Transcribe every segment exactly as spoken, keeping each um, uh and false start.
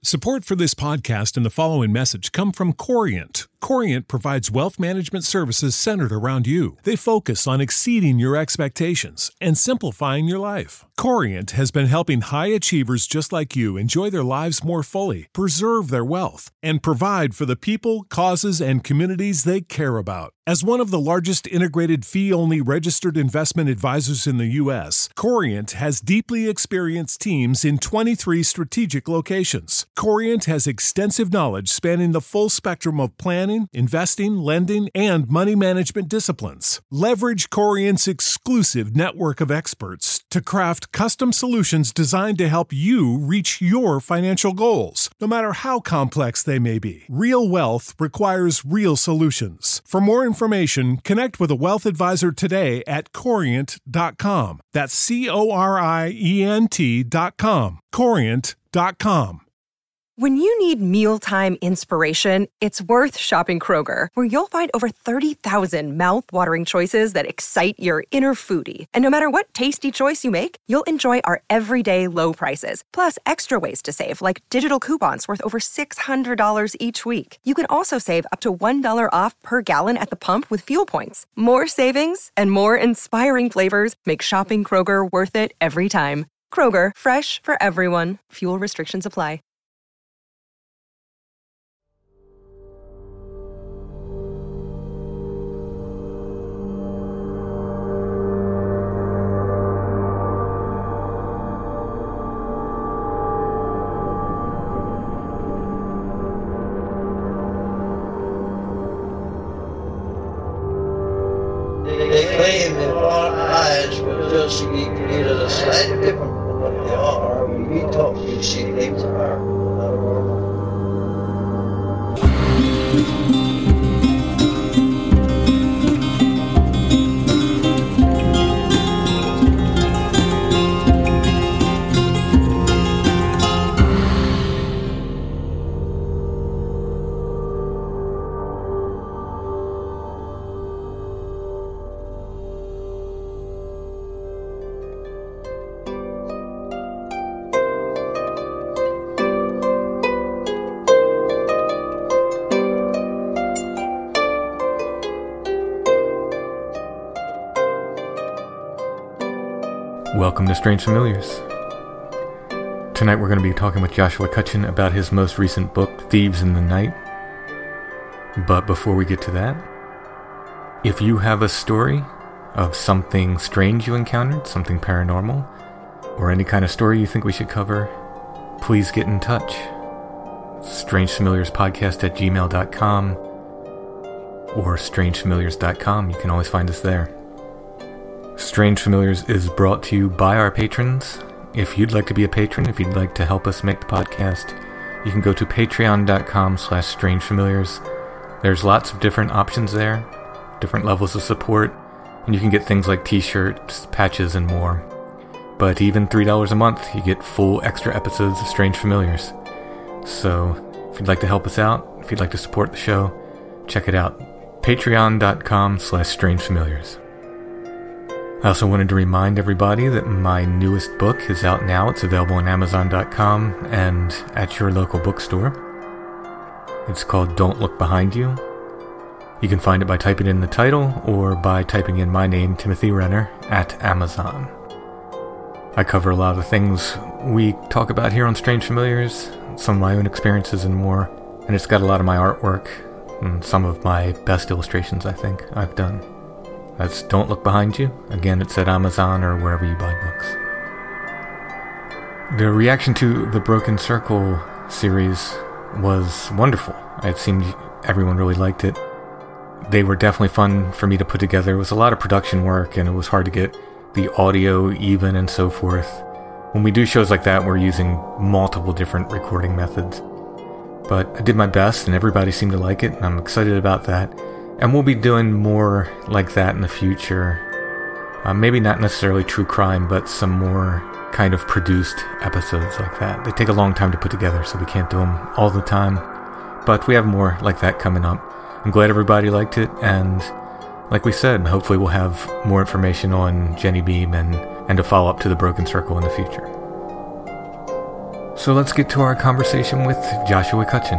Support for this podcast and the following message come from Corient. Corient provides wealth management services centered around you. They focus on exceeding your expectations and simplifying your life. Corient has been helping high achievers just like you enjoy their lives more fully, preserve their wealth, and provide for the people, causes, and communities they care about. As one of the largest integrated fee-only registered investment advisors in the U S, Corient has deeply experienced teams in twenty-three strategic locations. Corient has extensive knowledge spanning the full spectrum of planning, investing, lending, and money management disciplines. Leverage Corient's exclusive network of experts to craft custom solutions designed to help you reach your financial goals, no matter how complex they may be. Real wealth requires real solutions. For more information, connect with a wealth advisor today at corient dot com. That's C O R I E N T dot com. corient dot com. When you need mealtime inspiration, it's worth shopping Kroger, where you'll find over thirty thousand mouth-watering choices that excite your inner foodie. And no matter what tasty choice you make, you'll enjoy our everyday low prices, plus extra ways to save, like digital coupons worth over six hundred dollars each week. You can also save up to one dollar off per gallon at the pump with fuel points. More savings and more inspiring flavors make shopping Kroger worth it every time. Kroger, fresh for everyone. Fuel restrictions apply. They claim that our eyes will just be created a slightly different from what they are. When we talk, we see things that are not normal. Welcome to Strange Familiars. Tonight we're going to be talking with Joshua Cutchin about his most recent book, Thieves in the Night. But before we get to that, if you have a story of something strange you encountered, something paranormal, or any kind of story you think we should cover, please get in touch. strange familiars podcast at gmail dot com or strange familiars dot com. You can always find us there. Strange Familiars is brought to you by our patrons. If you'd like to be a patron, if you'd like to help us make the podcast, you can go to patreon dot com slash strange familiars. There's lots of different options there, different levels of support, and you can get things like t-shirts, patches, and more. But even three dollars a month, you get full extra episodes of Strange Familiars. So if you'd like to help us out, if you'd like to support the show, check it out. patreon dot com slash strange familiars. I also wanted to remind everybody that my newest book is out now. It's available on amazon dot com and at your local bookstore. It's called Don't Look Behind You. You can find it by typing in the title or by typing in my name, Timothy Renner, at Amazon. I cover a lot of the things we talk about here on Strange Familiars, some of my own experiences and more, and it's got a lot of my artwork and some of my best illustrations I think I've done. That's Don't Look Behind You. Again, it's at Amazon or wherever you buy books. The reaction to the Broken Circle series was wonderful. It seemed everyone really liked it. They were definitely fun for me to put together. It was a lot of production work, and it was hard to get the audio even and so forth. When we do shows like that, we're using multiple different recording methods. But I did my best, and everybody seemed to like it, and I'm excited about that. And we'll be doing more like that in the future. Uh, maybe not necessarily true crime, but some more kind of produced episodes like that. They take a long time to put together, so we can't do them all the time. But we have more like that coming up. I'm glad everybody liked it, and like we said, hopefully we'll have more information on Jenny Beam and, and a follow-up to the Broken Circle in the future. So let's get to our conversation with Joshua Cutchin.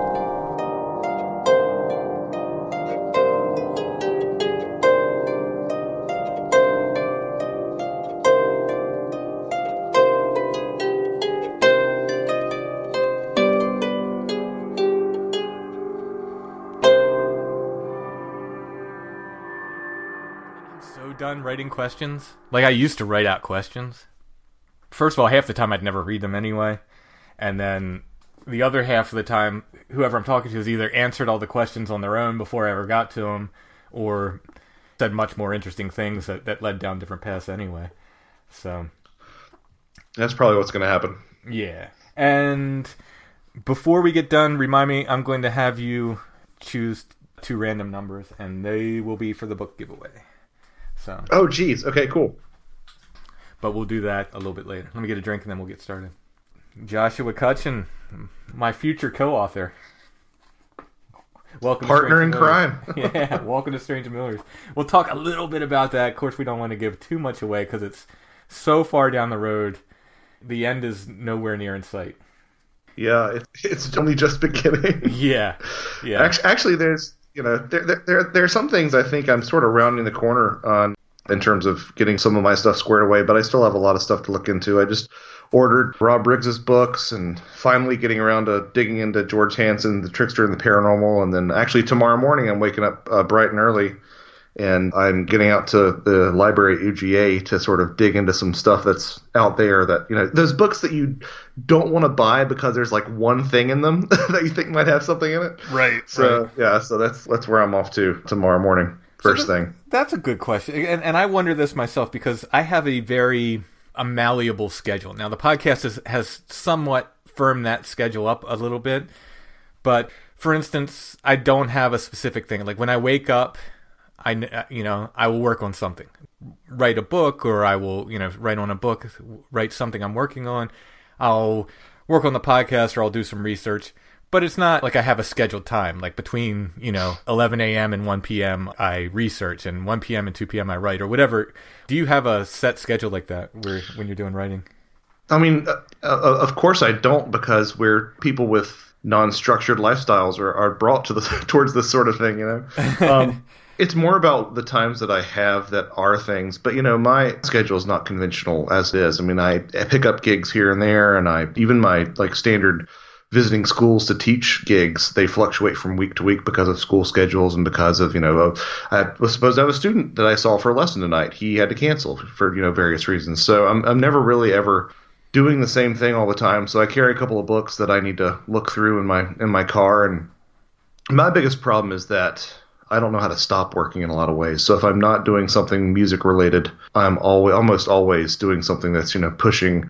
So done writing questions. Like, I used to write out questions. First of all, half the time I'd never read them anyway. And then the other half of the time, whoever I'm talking to has either answered all the questions on their own before I ever got to them, or said much more interesting things that, that led down different paths anyway. So that's probably what's going to happen. Yeah. And before we get done, remind me, I'm going to have you choose two random numbers, and they will be for the book giveaway. So. Oh, geez. Okay, cool. But we'll do that a little bit later. Let me get a drink and then we'll get started. Joshua Cutchin, my future co-author. Welcome Partner in crime. Yeah, welcome to Strange Familiars. We'll talk a little bit about that. Of course, we don't want to give too much away because it's so far down the road. The end is nowhere near in sight. Yeah, it, it's only just beginning. Yeah, yeah. Actually, actually there's, you know, there, there, there, there are some things I think I'm sort of rounding the corner on in terms of getting some of my stuff squared away, but I still have a lot of stuff to look into. I just ordered Rob Briggs's books and finally getting around to digging into George Hansen, The Trickster and the Paranormal. And then actually tomorrow morning I'm waking up uh, bright and early and I'm getting out to the library at U G A to sort of dig into some stuff that's out there that, you know, those books that you don't want to buy because there's like one thing in them that you think might have something in it. Right. So, right. yeah, so that's, that's where I'm off to tomorrow morning. First so that, thing. That's a good question. And, and I wonder this myself because I have a very a malleable schedule. Now, the podcast is, has somewhat firmed that schedule up a little bit. But, for instance, I don't have a specific thing. Like, when I wake up, I, you know, I will work on something. Write a book, or I will, you know, write on a book, write something I'm working on. I'll work on the podcast, or I'll do some research. But it's not like I have a scheduled time. Like between, you know, eleven a.m. and one p.m. I research, and one p.m. and two p.m. I write, or whatever. Do you have a set schedule like that where when you're doing writing? I mean, uh, uh, of course I don't, because we're people with non-structured lifestyles are, are brought to the towards this sort of thing, you know. Um, it's more about the times that I have that are things. But, you know, my schedule is not conventional as it is. I mean, I, I pick up gigs here and there, and I even my like standard visiting schools to teach gigs, they fluctuate from week to week because of school schedules and because of, you know, I was supposed to have a student that I saw for a lesson tonight. He had to cancel for, you know, various reasons. So I'm I'm never really ever doing the same thing all the time. So I carry a couple of books that I need to look through in my in my car. And my biggest problem is that I don't know how to stop working in a lot of ways. So if I'm not doing something music related, I'm always almost always doing something that's, you know, pushing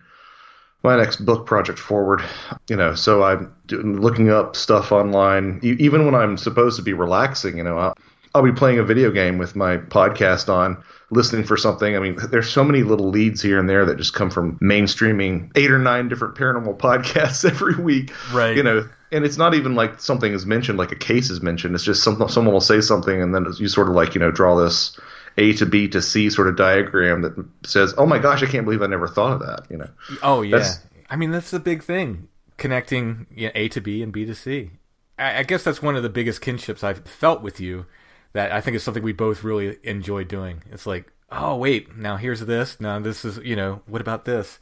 my next book project forward, you know, so I'm doing, looking up stuff online. Even when I'm supposed to be relaxing, you know, I'll, I'll be playing a video game with my podcast on, listening for something. I mean, there's so many little leads here and there that just come from mainstreaming eight or nine different paranormal podcasts every week. Right. You know, and it's not even like something is mentioned, like a case is mentioned. It's just some, someone will say something and then you sort of like, you know, draw this A to B to C sort of diagram that says, oh my gosh, I can't believe I never thought of that, you know. Oh, yeah. That's, I mean, that's the big thing, connecting, you know, A to B and B to C. I, I guess that's one of the biggest kinships I've felt with you that I think is something we both really enjoy doing. It's like, oh, wait, now here's this. Now this is, you know, what about this?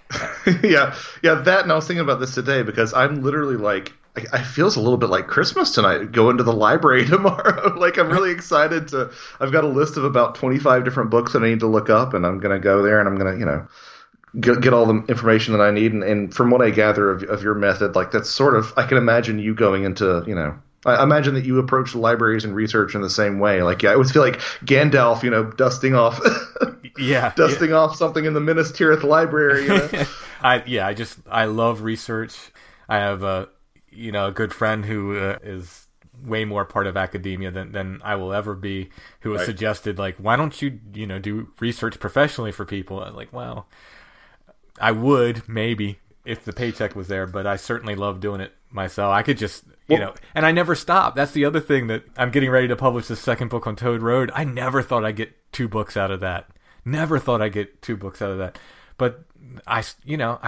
yeah, yeah, that, and I was thinking about this today because I'm literally like, I, I feels a little bit like Christmas tonight, going to the library tomorrow. Like, I'm really excited to, I've got a list of about twenty-five different books that I need to look up, and I'm going to go there and I'm going to, you know, get, get all the information that I need. And, and from what I gather of, of your method, like, that's sort of, I can imagine you going into, you know, I imagine that you approach the libraries and research in the same way. Like, yeah, I always feel like Gandalf, you know, dusting off, yeah, dusting yeah. off something in the Minas Tirith library. You know? I yeah, I just I love research. I have a you know a good friend who uh, is way more part of academia than than I will ever be, who has right. suggested, like, why don't you you know do research professionally for people? I'm like, well, I would maybe if the paycheck was there, but I certainly love doing it myself. I could just. You know, and I never stop. That's the other thing, that I'm getting ready to publish the second book on Toad Road. I never thought I'd get two books out of that. Never thought I'd get two books out of that. But I, you know, I,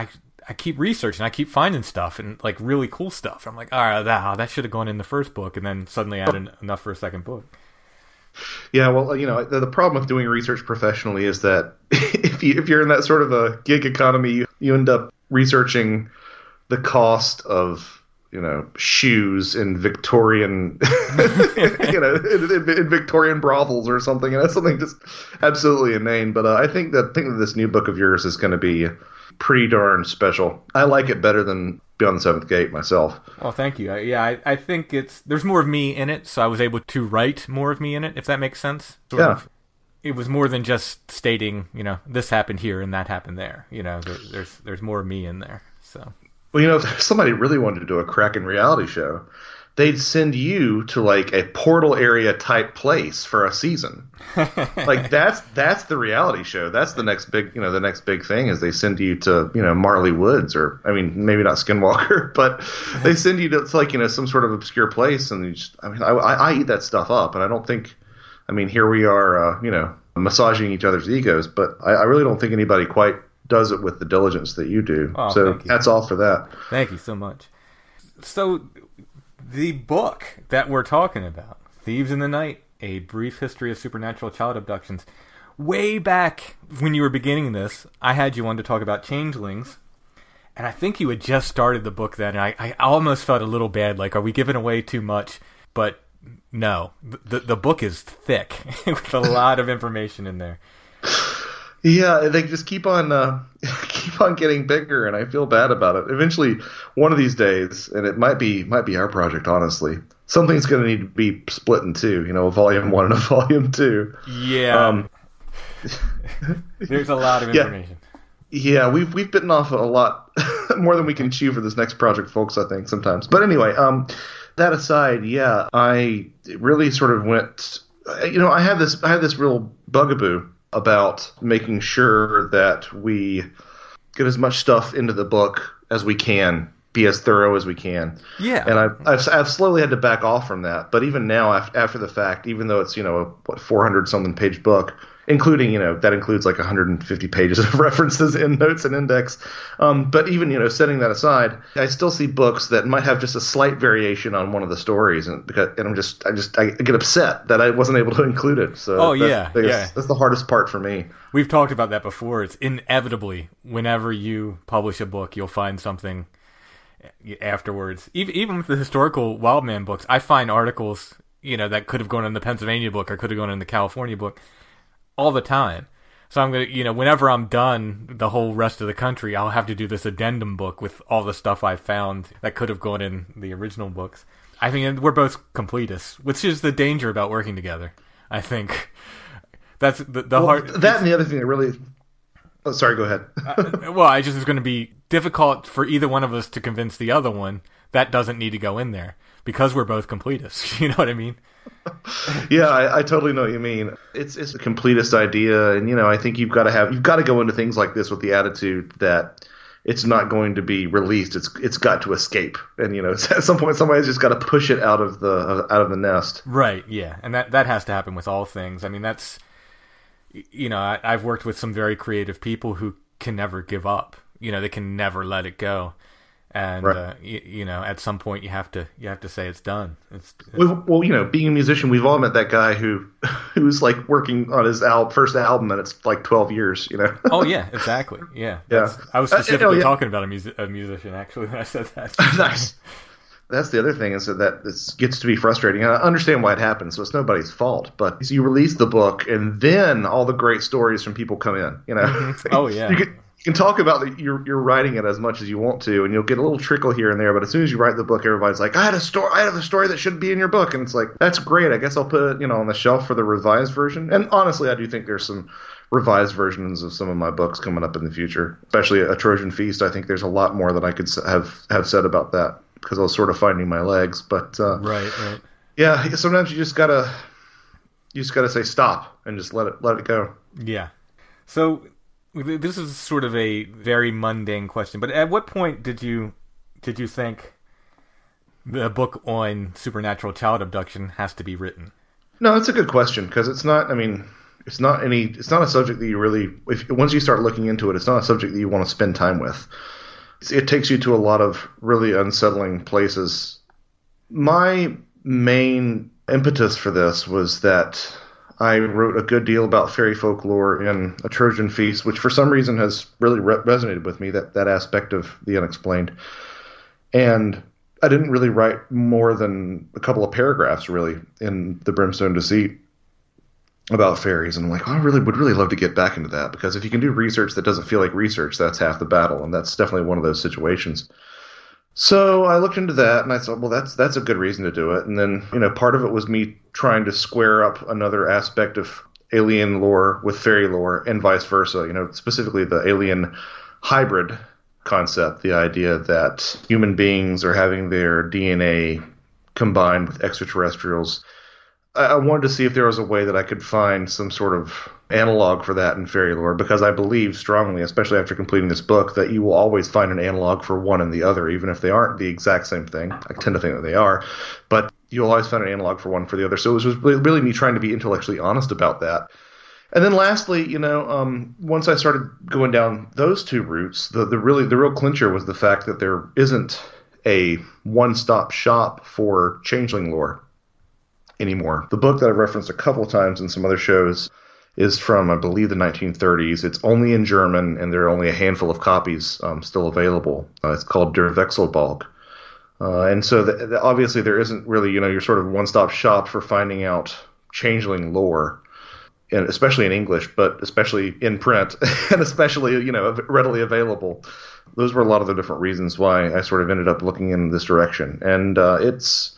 I keep researching, I keep finding stuff and like really cool stuff. I'm like, all right, that, that should have gone in the first book, and then suddenly I had enough for a second book. Yeah, well, you know, the, the problem with doing research professionally is that if you if you're in that sort of a gig economy, you, you end up researching the cost of, you know, shoes in Victorian, you know, in, in, in Victorian brothels or something, and that's something just absolutely inane. But uh, I think that I think that this new book of yours is going to be pretty darn special. I like it better than Beyond the Seventh Gate myself. Oh, thank you. I, yeah, I, I think it's there's more of me in it, so I was able to write more of me in it, if that makes sense. Sort yeah. Of, it was more than just stating, you know, this happened here and that happened there. You know, there, there's there's more of me in there. So. Well, you know, if somebody really wanted to do a Kraken reality show, they'd send you to like a portal area type place for a season. Like that's that's the reality show. That's the next big, you know, the next big thing is they send you to, you know, Marley Woods, or I mean, maybe not Skinwalker, but they send you to like, you know, some sort of obscure place, and you just, I mean, I, I eat that stuff up, and I don't think, I mean, here we are, uh, you know, massaging each other's egos, but I, I really don't think anybody quite does it with the diligence that you do. Oh, so that's all for that. Thank you so much. So the book that we're talking about, Thieves in the Night, A Brief History of Supernatural Child Abductions, way back when you were beginning this, I had you on to talk about changelings, and I think you had just started the book then, and I, I almost felt a little bad, like, are we giving away too much? But no, the, the book is thick with a lot of information in there. Yeah, they just keep on uh, keep on getting bigger, and I feel bad about it. Eventually, one of these days, and it might be might be our project, honestly, something's going to need to be split in two. You know, a volume one and a volume two. Yeah. Um, There's a lot of information. Yeah, yeah, we've we've bitten off a lot more than we can chew for this next project, folks. I think sometimes, but anyway, um, that aside, yeah, I really sort of went. You know, I had this I had this real bugaboo about making sure that we get as much stuff into the book as we can, be as thorough as we can. Yeah. And I've, I've, I've slowly had to back off from that. But even now, after, after the fact, even though it's, you know, a what, four hundred something page book, including, you know, that includes like one hundred fifty pages of references, endnotes, and index. Um, but even, you know, setting that aside, I still see books that might have just a slight variation on one of the stories, and because and I'm just, I just, I get upset that I wasn't able to include it. So oh that's, yeah, biggest, yeah, that's the hardest part for me. We've talked about that before. It's inevitably whenever you publish a book, you'll find something afterwards. Even even with the historical Wildman books, I find articles, you know, that could have gone in the Pennsylvania book or could have gone in the California book all the time. So I'm going to, you know, whenever I'm done the whole rest of the country, I'll have to do this addendum book with all the stuff I found that could have gone in the original books. I think we're both completists, which is the danger about working together. I think that's the, the well, hard. That and the other thing that really. Oh, sorry. Go ahead. uh, well, I just it's going to be difficult for either one of us to convince the other one that doesn't need to go in there because we're both completists. You know what I mean? Yeah, I, I totally know what you mean. It's it's a completist idea, and you know, I think you've got to have you've got to go into things like this with the attitude that it's not going to be released. It's it's got to escape, and you know, at some point, somebody's just got to push it out of the out of the nest. Right. Yeah, and that that has to happen with all things. I mean, that's you know, I, I've worked with some very creative people who can never give up. You know, they can never let it go. And right. uh, you, you know, at some point you have to you have to say it's done. It's, it's... Well, well, you know, being a musician, we've all met that guy who who's like working on his al- first album, and it's like twelve years. You know. Oh yeah, exactly. Yeah. Yeah. I was specifically uh, oh, yeah. talking about a, mus- a musician actually when I said that. Nice. That's the other thing is that it gets to be frustrating. I understand why it happens, so it's nobody's fault. But you release the book, and then all the great stories from people come in. You know. Mm-hmm. Oh yeah. you can, You can talk about the, you're you're writing it as much as you want to, and you'll get a little trickle here and there. But as soon as you write the book, everybody's like, "I had a story. I have a story that shouldn't be in your book," and it's like, "That's great. I guess I'll put it, you know, on the shelf for the revised version." And honestly, I do think there's some revised versions of some of my books coming up in the future, especially a Trojan Feast. I think there's a lot more that I could have have said about that because I was sort of finding my legs. But uh, right, right, yeah. Sometimes you just gotta you just gotta say stop and just let it let it go. Yeah. So. This is sort of a very mundane question, but at what point did you did you think the book on supernatural child abduction has to be written? No, that's a good question because it's not. I mean, it's not any. It's not a subject that you really. If once you start looking into it, it's not a subject that you want to spend time with. it takes you to a lot of really unsettling places. My main impetus for this was that I wrote a good deal about fairy folklore in A Trojan Feast, which for some reason has really re- resonated with me, that, that aspect of the unexplained. And I didn't really write more than a couple of paragraphs, really, in The Brimstone Deceit about fairies. And I'm like, oh, I really would really love to get back into that, because if you can do research that doesn't feel like research, that's half the battle. And that's definitely one of those situations. So I looked into that, and I thought, well, that's that's a good reason to do it. And then, you know, part of it was me trying to square up another aspect of alien lore with fairy lore, and vice versa. You know, specifically the alien hybrid concept, the idea that human beings are having their D N A combined with extraterrestrials. I, I wanted to see if there was a way that I could find some sort of analog for that in fairy lore, because I believe strongly, especially after completing this book, that you will always find an analog for one and the other, even if they aren't the exact same thing. I tend to think that they are, but you'll always find an analog for one for the other. So it was really, really me trying to be intellectually honest about that. And then lastly, you know, um, once I started going down those two routes, the, the really the real clincher was the fact that there isn't a one-stop shop for changeling lore anymore. The book that I've referenced a couple of times in some other shows is from, I believe, the nineteen thirties. It's only in German, and there are only a handful of copies um, still available. Uh, it's called Der Wechselbalg. Uh, and so the, the, obviously there isn't really, you know, your sort of one-stop shop for finding out changeling lore, and especially in English, but especially in print, and especially, you know, readily available. Those were a lot of the different reasons why I sort of ended up looking in this direction. And uh, it's,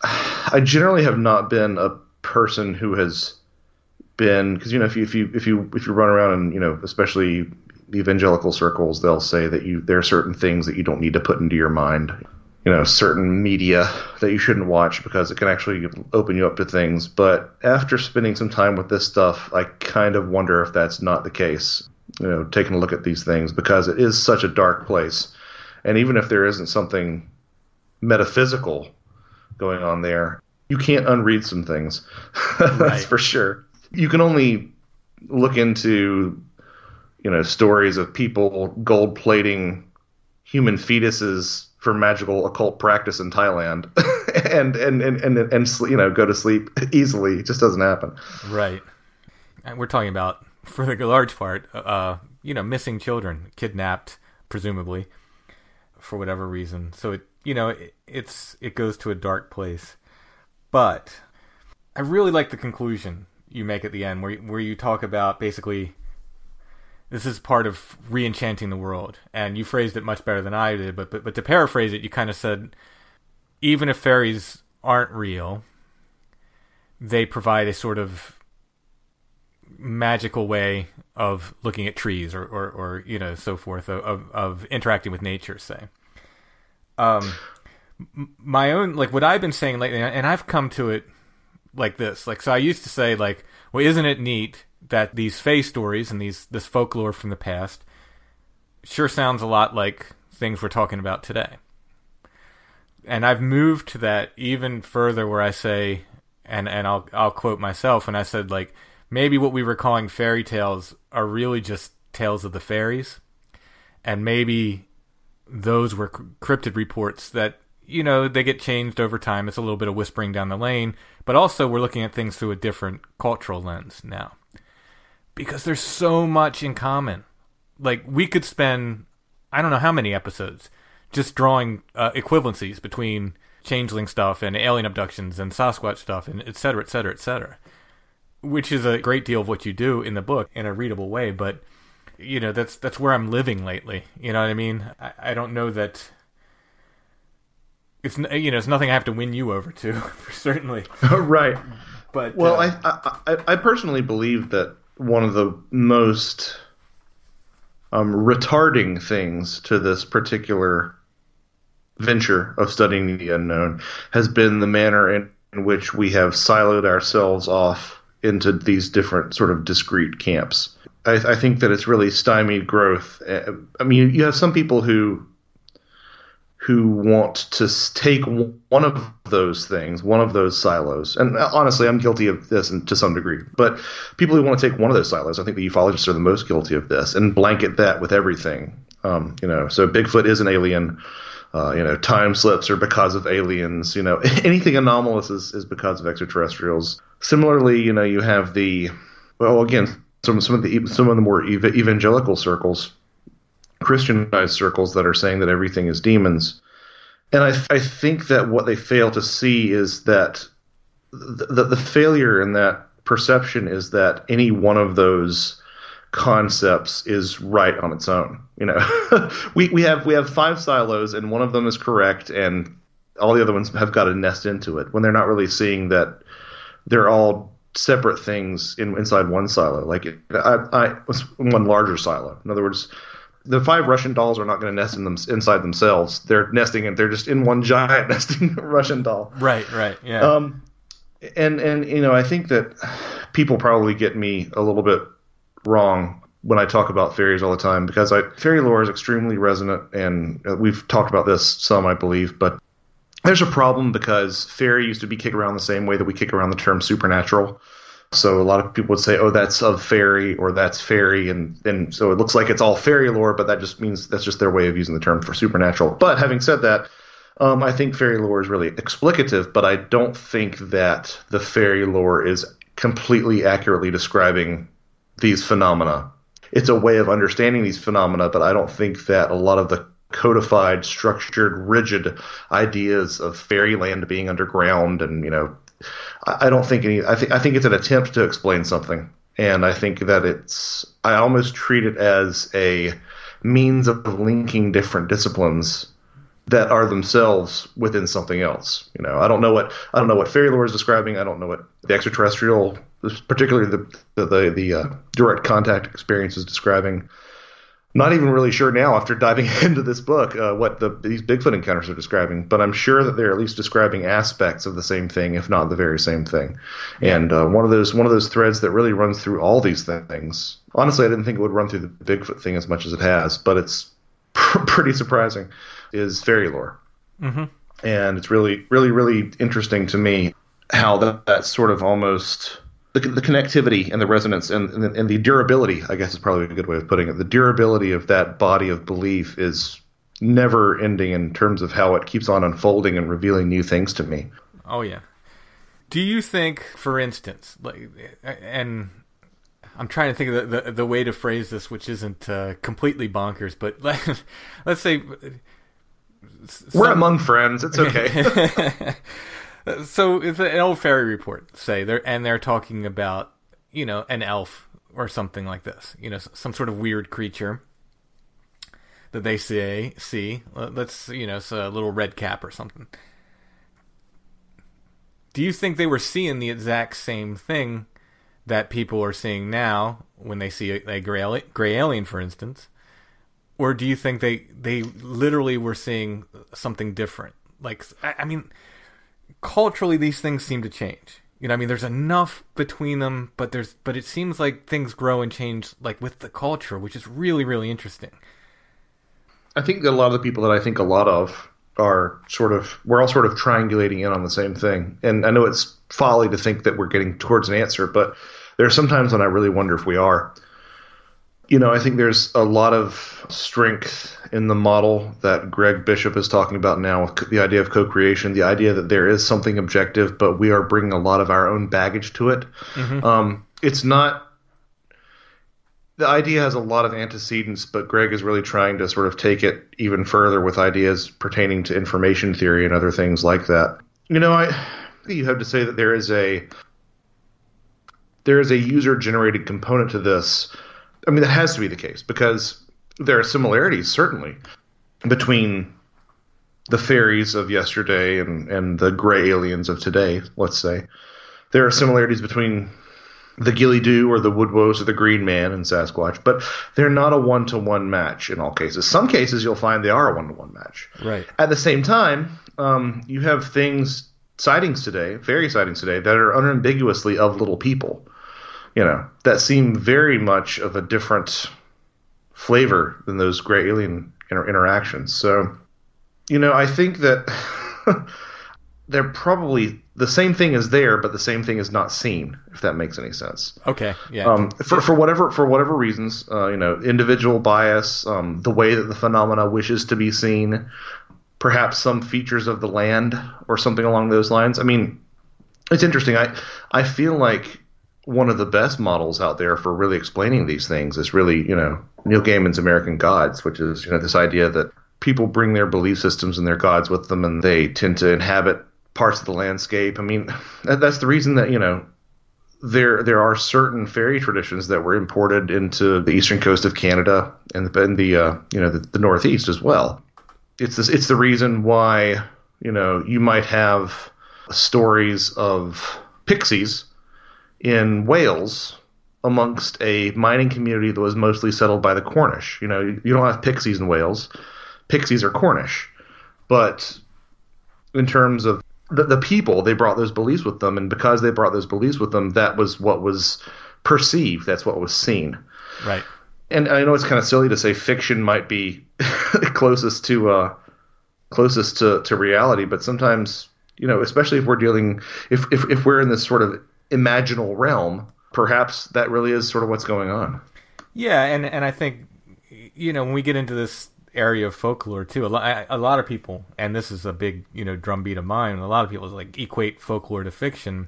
I generally have not been a person who has been, because, you know, if you if you if you if you run around and, you know, especially evangelical circles, they'll say that you there are certain things that you don't need to put into your mind, you know, certain media that you shouldn't watch because it can actually open you up to things. But after spending some time with this stuff, I kind of wonder if that's not the case, you know, taking a look at these things, because it is such a dark place. And even if there isn't something metaphysical going on there, you can't unread some things. That's right. For sure. You can only look into, you know, stories of people gold plating human fetuses for magical occult practice in Thailand, and, and, and, and, and, you know, go to sleep easily. It just doesn't happen. Right. And we're talking about, for the large part, uh, you know, missing children, kidnapped, presumably, for whatever reason. So, it, you know, it, it's, it goes to a dark place. But I really like the conclusion you make at the end, where where you talk about basically this is part of re-enchanting the world, and you phrased it much better than I did. But but, but to paraphrase it, you kind of said, even if fairies aren't real, they provide a sort of magical way of looking at trees, or or, or you know, so forth, of of interacting with nature, say. Um, my own, like what I've been saying lately, and I've come to it like this. Like, so I used to say, like, well, isn't it neat that these fae stories and these this folklore from the past sure sounds a lot like things we're talking about today. And I've moved to that even further, where I say, and, and I'll I'll quote myself when I said, like, maybe what we were calling fairy tales are really just tales of the fairies, and maybe those were cryptid reports that, you know, they get changed over time. It's a little bit of whispering down the lane, but also we're looking at things through a different cultural lens now, because there's so much in common. Like, we could spend, I don't know how many episodes just drawing uh, equivalencies between changeling stuff and alien abductions and Sasquatch stuff, and et cetera, et cetera, et cetera, which is a great deal of what you do in the book in a readable way. But, you know, that's that's where I'm living lately. You know what I mean? I, I don't know that it's, you know, it's nothing I have to win you over to, for certainly. Right. But well, uh, I, I I personally believe that one of the most um, retarding things to this particular venture of studying the unknown has been the manner in, in which we have siloed ourselves off into these different sort of discrete camps. I, I think that it's really stymied growth. I mean, you have some people who who want to take one of those things, one of those silos. And honestly, I'm guilty of this to some degree. But people who want to take one of those silos, I think the ufologists are the most guilty of this, and blanket that with everything. Um, you know, so Bigfoot is an alien. Uh, you know, time slips are because of aliens. You know, anything anomalous is, is because of extraterrestrials. Similarly, you know, you have the, well, again, some some of the some of the more ev- evangelical circles, Christianized circles that are saying that everything is demons. And I I think that what they fail to see is that the the, the failure in that perception is that any one of those concepts is right on its own. You know, we we have we have five silos, and one of them is correct, and all the other ones have got to nest into it. When they're not really seeing that they're all separate things in, inside one silo, like I, I one larger silo. In other words, the five Russian dolls are not going to nest in them inside themselves. They're nesting, and they're just in one giant nesting Russian doll. Right, right, yeah. Um, and and you know, I think that people probably get me a little bit wrong when I talk about fairies all the time, because I, fairy lore is extremely resonant, and we've talked about this some, I believe, but there's a problem because fairy used to be kicked around the same way that we kick around the term supernatural. So a lot of people would say, oh, that's of fairy, or that's fairy, and, and so it looks like it's all fairy lore, but that just means that's just their way of using the term for supernatural. But having said that, um, I think fairy lore is really explicative, but I don't think that the fairy lore is completely accurately describing these phenomena. It's a way of understanding these phenomena, but I don't think that a lot of the codified, structured, rigid ideas of fairyland being underground, and you know, I, I don't think any. I think I think it's an attempt to explain something, and I think that it's. I almost treat it as a means of linking different disciplines that are themselves within something else. You know, I don't know what I don't know what fairy lore is describing. I don't know what the extraterrestrial, particularly the the the, the uh, direct contact experience, is describing. Not even really sure now, after diving into this book, uh, what the, these Bigfoot encounters are describing. But I'm sure that they're at least describing aspects of the same thing, if not the very same thing. Yeah. And uh, one of those one of those threads that really runs through all these things. Honestly, I didn't think it would run through the Bigfoot thing as much as it has, but it's pr- pretty surprising. Is fairy lore, mm-hmm. and it's really, really, really interesting to me how that, that sort of almost. The, the connectivity and the resonance and, and, and the durability, I guess is probably a good way of putting it. The durability of that body of belief is never ending in terms of how it keeps on unfolding and revealing new things to me. Oh, yeah. Do you think, for instance, like, and I'm trying to think of the, the, the way to phrase this, which isn't uh, completely bonkers, but let, let's say... Some, We're among friends. It's okay. So it's an old fairy report, say, they're, and they're talking about, you know, an elf or something like this, you know, some sort of weird creature that they say, see, let's, you know, it's a little red cap or something. Do you think they were seeing the exact same thing that people are seeing now when they see a, a gray, gray alien, for instance? Or do you think they, they literally were seeing something different? Like, I, I mean... Culturally, these things seem to change. You know, I mean, there's enough between them, but there's, but it seems like things grow and change, like with the culture, which is really, really interesting. I think that a lot of the people that I think a lot of are sort of, we're all sort of triangulating in on the same thing. And I know it's folly to think that we're getting towards an answer, but there are some times when I really wonder if we are. You know, I think there's a lot of strength in the model that Greg Bishop is talking about now, with the idea of co-creation, the idea that there is something objective, but we are bringing a lot of our own baggage to it. Mm-hmm. Um, it's not – the idea has a lot of antecedents, but Greg is really trying to sort of take it even further with ideas pertaining to information theory and other things like that. You know, I think you have to say that there is a there is a user-generated component to this. I mean, that has to be the case because there are similarities, certainly, between the fairies of yesterday and, and the gray aliens of today, let's say. There are similarities between the Gilly-Doo or the Woodwose or the Green Man and Sasquatch, but they're not a one-to-one match in all cases. Some cases you'll find they are a one-to-one match. Right. At the same time, um, you have things, sightings today, fairy sightings today, that are unambiguously of little people. You know, that seem very much of a different flavor than those gray alien inter- interactions. So, you know, I think that they're probably the same thing is there, but the same thing is not seen, if that makes any sense. Okay, yeah. Um, for for whatever for whatever reasons, uh, you know, individual bias, um, the way that the phenomena wishes to be seen, perhaps some features of the land or something along those lines. I mean, it's interesting. I I feel like one of the best models out there for really explaining these things is really, you know, Neil Gaiman's American Gods, which is, you know, this idea that people bring their belief systems and their gods with them, and they tend to inhabit parts of the landscape. I mean, that, that's the reason that, you know, there there are certain fairy traditions that were imported into the eastern coast of Canada and the, and the uh, you know, the, the Northeast as well. It's this, it's the reason why, you know, you might have stories of pixies in Wales amongst a mining community that was mostly settled by the Cornish. You know, you, you don't have pixies in Wales. Pixies are Cornish. But in terms of the, the people, they brought those beliefs with them, and because they brought those beliefs with them, that was what was perceived. That's what was seen. Right. And I know it's kind of silly to say fiction might be closest to uh, closest to, to reality, but sometimes, you know, especially if we're dealing, if, if if we're in this sort of imaginal realm, perhaps that really is sort of what's going on. Yeah, and and I think, you know, when we get into this area of folklore too, a lot, a lot of people, and this is a big, you know, drumbeat of mine, a lot of people like equate folklore to fiction.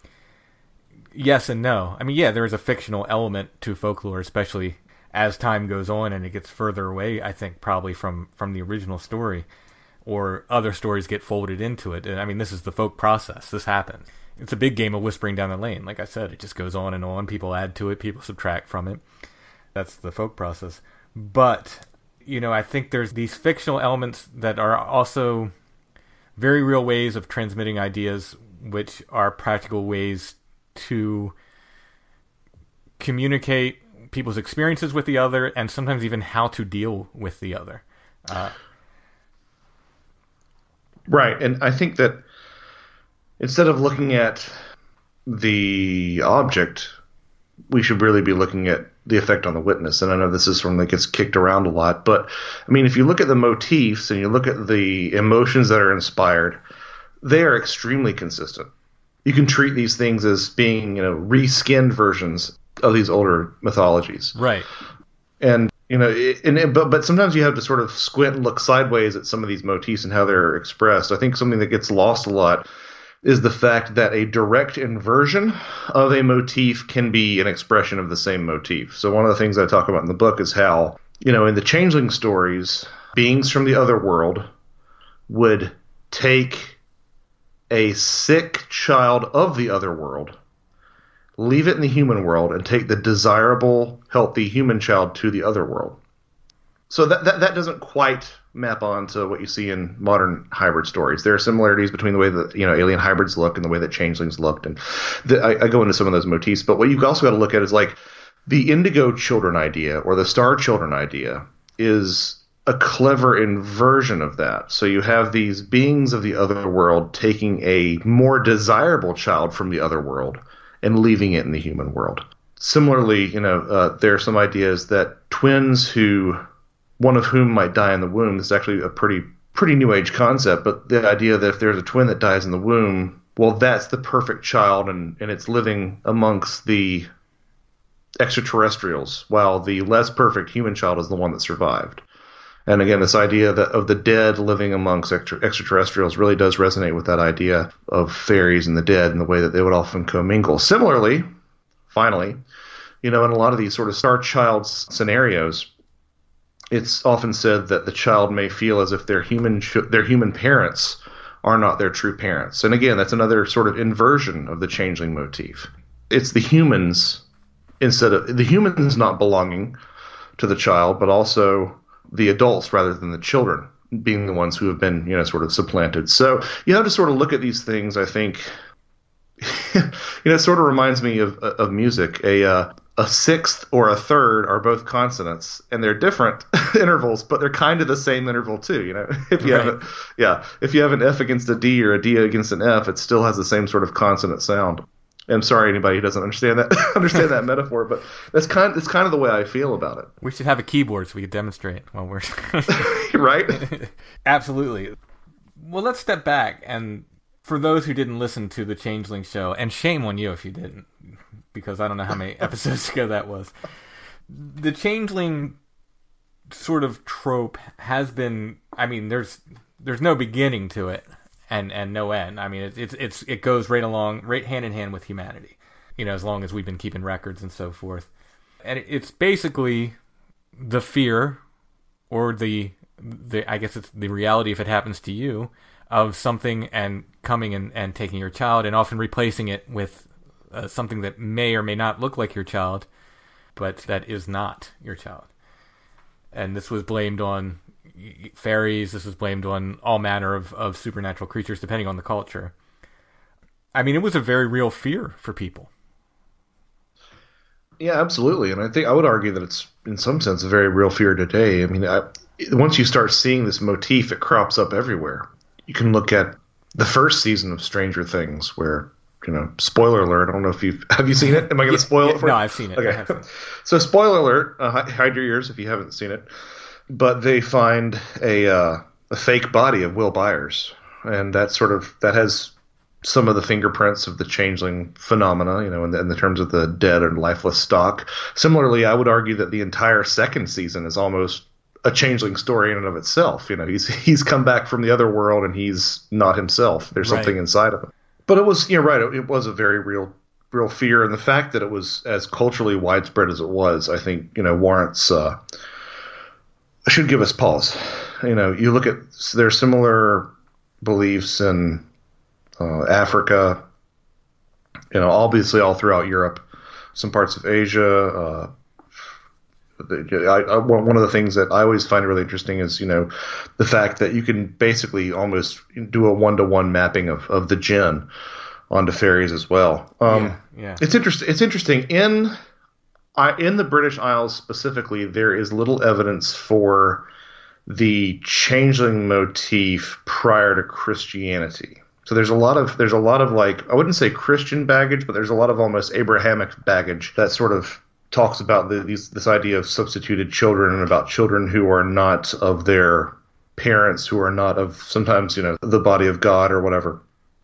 Yes and no. I mean, yeah, there is a fictional element to folklore, especially as time goes on and it gets further away, I think, probably from, from the original story, or other stories get folded into it. And I mean, this is the folk process. This happens. It's a big game of whispering down the lane. Like I said, it just goes on and on. People add to it. People subtract from it. That's the folk process. But, you know, I think there's these fictional elements that are also very real ways of transmitting ideas, which are practical ways to communicate people's experiences with the other, and sometimes even how to deal with the other. Uh, right. And I think that instead of looking at the object, we should really be looking at the effect on the witness. And I know this is something that gets kicked around a lot, but I mean, if you look at the motifs and you look at the emotions that are inspired, they are extremely consistent. You can treat these things as being, you know, reskinned versions of these older mythologies. Right. And, you know, it, and it, but, but sometimes you have to sort of squint and look sideways at some of these motifs and how they're expressed. I think something that gets lost a lot is the fact that a direct inversion of a motif can be an expression of the same motif. So one of the things I talk about in the book is how, you know, in the Changeling stories, beings from the other world would take a sick child of the other world, leave it in the human world, and take the desirable, healthy human child to the other world. So that, that that doesn't quite map on to what you see in modern hybrid stories. There are similarities between the way that, you know, alien hybrids look and the way that changelings looked, and the, I, I go into some of those motifs. But what you've also got to look at is like the indigo children idea or the star children idea is a clever inversion of that. So you have these beings of the other world taking a more desirable child from the other world and leaving it in the human world. Similarly, you know, uh, there are some ideas that twins who, one of whom might die in the womb, this is actually a pretty pretty new age concept, but the idea that if there's a twin that dies in the womb, well, that's the perfect child, and, and it's living amongst the extraterrestrials, while the less perfect human child is the one that survived. And again, this idea that of the dead living amongst extra, extraterrestrials really does resonate with that idea of fairies and the dead and the way that they would often commingle. Similarly, finally, you know, in a lot of these sort of star child scenarios, it's often said that the child may feel as if their human their human parents are not their true parents. And again, that's another sort of inversion of the changeling motif. It's the humans instead of the humans not belonging to the child, but also the adults rather than the children being the ones who have been, you know, sort of supplanted. So you have to sort of look at these things, I think. You know, it sort of reminds me of of music. A uh, a sixth or a third are both consonants, and they're different intervals, but they're kind of the same interval too. You know, if you right. have a, yeah, if you have an F against a D or a D against an F, it still has the same sort of consonant sound. I'm sorry, anybody who doesn't understand that understand that metaphor, but that's kind of, it's kind of the way I feel about it. We should have a keyboard so we can demonstrate while we're right. Absolutely. Well, let's step back and For those who didn't listen to the Changeling show, and shame on you if you didn't, because I don't know how many episodes ago that was. The Changeling sort of trope has been, I mean, there's there's no beginning to it and, and no end. I mean, it's it's it's it goes right along, right hand in hand with humanity, you know, as long as we've been keeping records and so forth. And it's basically the fear or the, the I guess it's the reality if it happens to you, of something and coming and, and taking your child and often replacing it with uh, something that may or may not look like your child, but that is not your child. And this was blamed on fairies, this was blamed on all manner of, of supernatural creatures, depending on the culture. I mean, it was a very real fear for people. Yeah, absolutely. And I think I would argue that it's, in some sense, a very real fear today. I mean, I, once you start seeing this motif, it crops up everywhere. You can look at the first season of Stranger Things, where, you know, spoiler alert. I don't know if you've have you seen it. Am I going to spoil yeah, it for no, you? No, I've seen it. Okay, seen it. So spoiler alert. Uh, hide your ears if you haven't seen it. But they find a uh, a fake body of Will Byers, and that sort of that has some of the fingerprints of the Changeling phenomena, you know, in the, in the terms of the dead and lifeless stock. Similarly, I would argue that the entire second season is almost a Changeling story in and of itself. You know, he's he's come back from the other world and he's not himself. There's right. something inside of him. But it was, you're right, it, it was a very real real fear, and the fact that it was as culturally widespread as it was, I think, you know, warrants uh, should give us pause. You know, you look at there's similar beliefs in uh, Africa, you know, obviously all throughout Europe, some parts of Asia. Uh, I, I, one of the things that I always find really interesting is, you know, the fact that you can basically almost do a one-to-one mapping of, of the jinn onto fairies as well. Um, yeah, yeah. It's interesting. It's interesting in I, in the British Isles specifically. There is little evidence for the Changeling motif prior to Christianity. So there's a lot of there's a lot of like I wouldn't say Christian baggage, but there's a lot of almost Abrahamic baggage that sort of talks about the, these, this idea of substituted children and about children who are not of their parents, who are not of sometimes, you know, the body of God or whatever.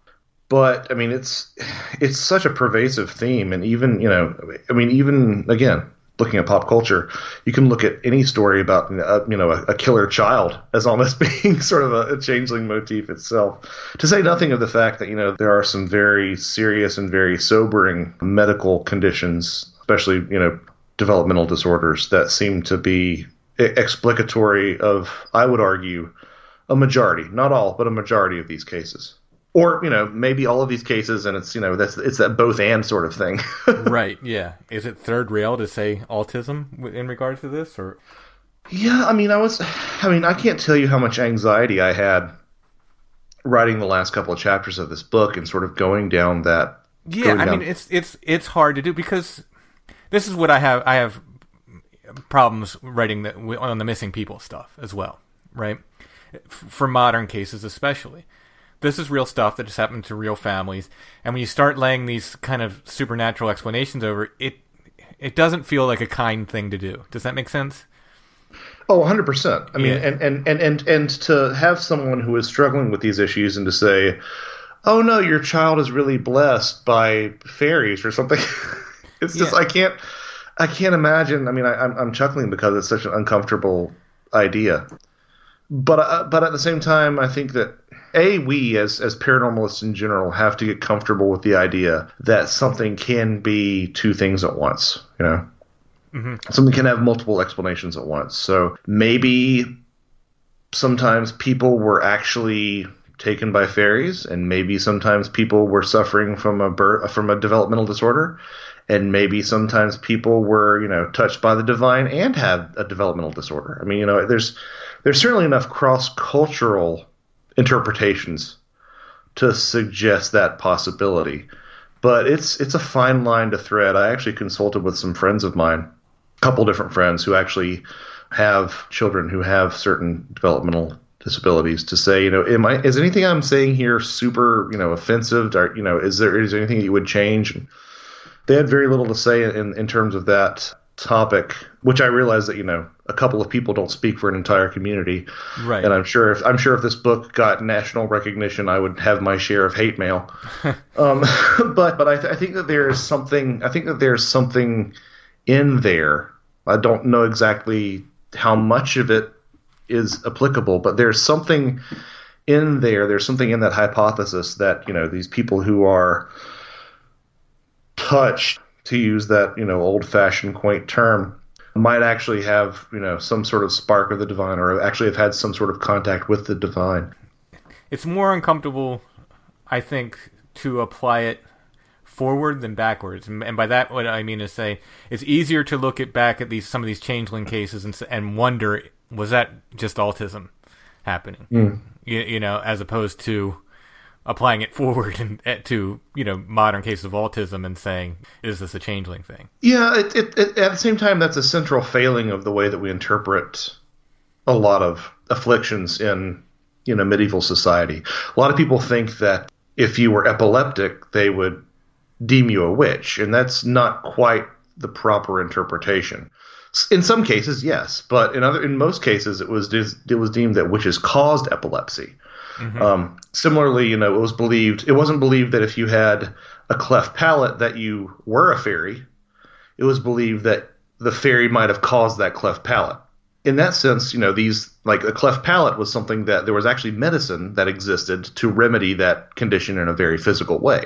But I mean, it's it's such a pervasive theme, and even, you know, I mean, even again, looking at pop culture, you can look at any story about, uh, you know, a, a killer child as almost being sort of a, a Changeling motif itself. To say nothing of the fact that, you know, there are some very serious and very sobering medical conditions, especially, you know, developmental disorders that seem to be explicatory of, I would argue, a majority, not all, but a majority of these cases. Or, you know, maybe all of these cases, and it's, you know, that's it's that both and sort of thing. Right, yeah. Is it third rail to say autism in regards to this, or? Yeah, I mean, I was, I mean, I can't tell you how much anxiety I had writing the last couple of chapters of this book and sort of going down that. Yeah, I down. mean, it's it's it's hard to do because this is what I have. I have problems writing the, on the missing people stuff as well, right? For modern cases especially. This is real stuff that just happened to real families, and when you start laying these kind of supernatural explanations over it, it doesn't feel like a kind thing to do. Does that make sense? Oh, one hundred percent. I mean, Yeah. and, and, and, and, and to have someone who is struggling with these issues and to say, oh, no, your child is really blessed by fairies or something. It's just, Yeah. I can't, I can't imagine. I mean, I, I'm, I'm chuckling because it's such an uncomfortable idea. But, uh, but at the same time, I think that, A, we as, as paranormalists in general have to get comfortable with the idea that something can be two things at once, you know? Mm-hmm. Something can have multiple explanations at once. So maybe sometimes people were actually taken by fairies, and maybe sometimes people were suffering from a birth, from a developmental disorder, and maybe sometimes people were, you know, touched by the divine and had a developmental disorder. I mean, you know, there's there's certainly enough cross-cultural interpretations to suggest that possibility, but it's it's a fine line to thread. I actually consulted with some friends of mine, a couple different friends who actually have children who have certain developmental disabilities, to say, you know, am I is anything I'm saying here super, you know, offensive? Or, you know, is there is there anything that you would change? And they had very little to say in in terms of that topic, which I realize that, you know, a couple of people don't speak for an entire community. Right. And I'm sure if I'm sure if this book got national recognition, I would have my share of hate mail. um, but but I, th- I think that there is something. I think that there's something in there. I don't know exactly how much of it is applicable, but there's something in there. There's something in that hypothesis that, you know, these people who are touched, to use that, you know, old-fashioned quaint term, might actually have, you know, some sort of spark of the divine, or actually have had some sort of contact with the divine. It's more uncomfortable, I think, to apply it forward than backwards. And by that, what I mean is say, it's easier to look at back at these some of these changeling cases and and wonder, was that just autism happening? Mm. You, you know, as opposed to applying it forward and to, you know, modern cases of autism and saying, is this a changeling thing? Yeah, it, it, it, at the same time, that's a central failing of the way that we interpret a lot of afflictions in, you know, medieval society. A lot of people think that if you were epileptic, they would deem you a witch, and that's not quite the proper interpretation. In some cases, yes, but in other, in most cases, it was it was deemed that witches caused epilepsy. Mm-hmm. Um, similarly, you know, it was believed, it wasn't believed that if you had a cleft palate that you were a fairy. It was believed that the fairy might have caused that cleft palate. In that sense, you know, these, like a cleft palate was something that there was actually medicine that existed to remedy that condition in a very physical way.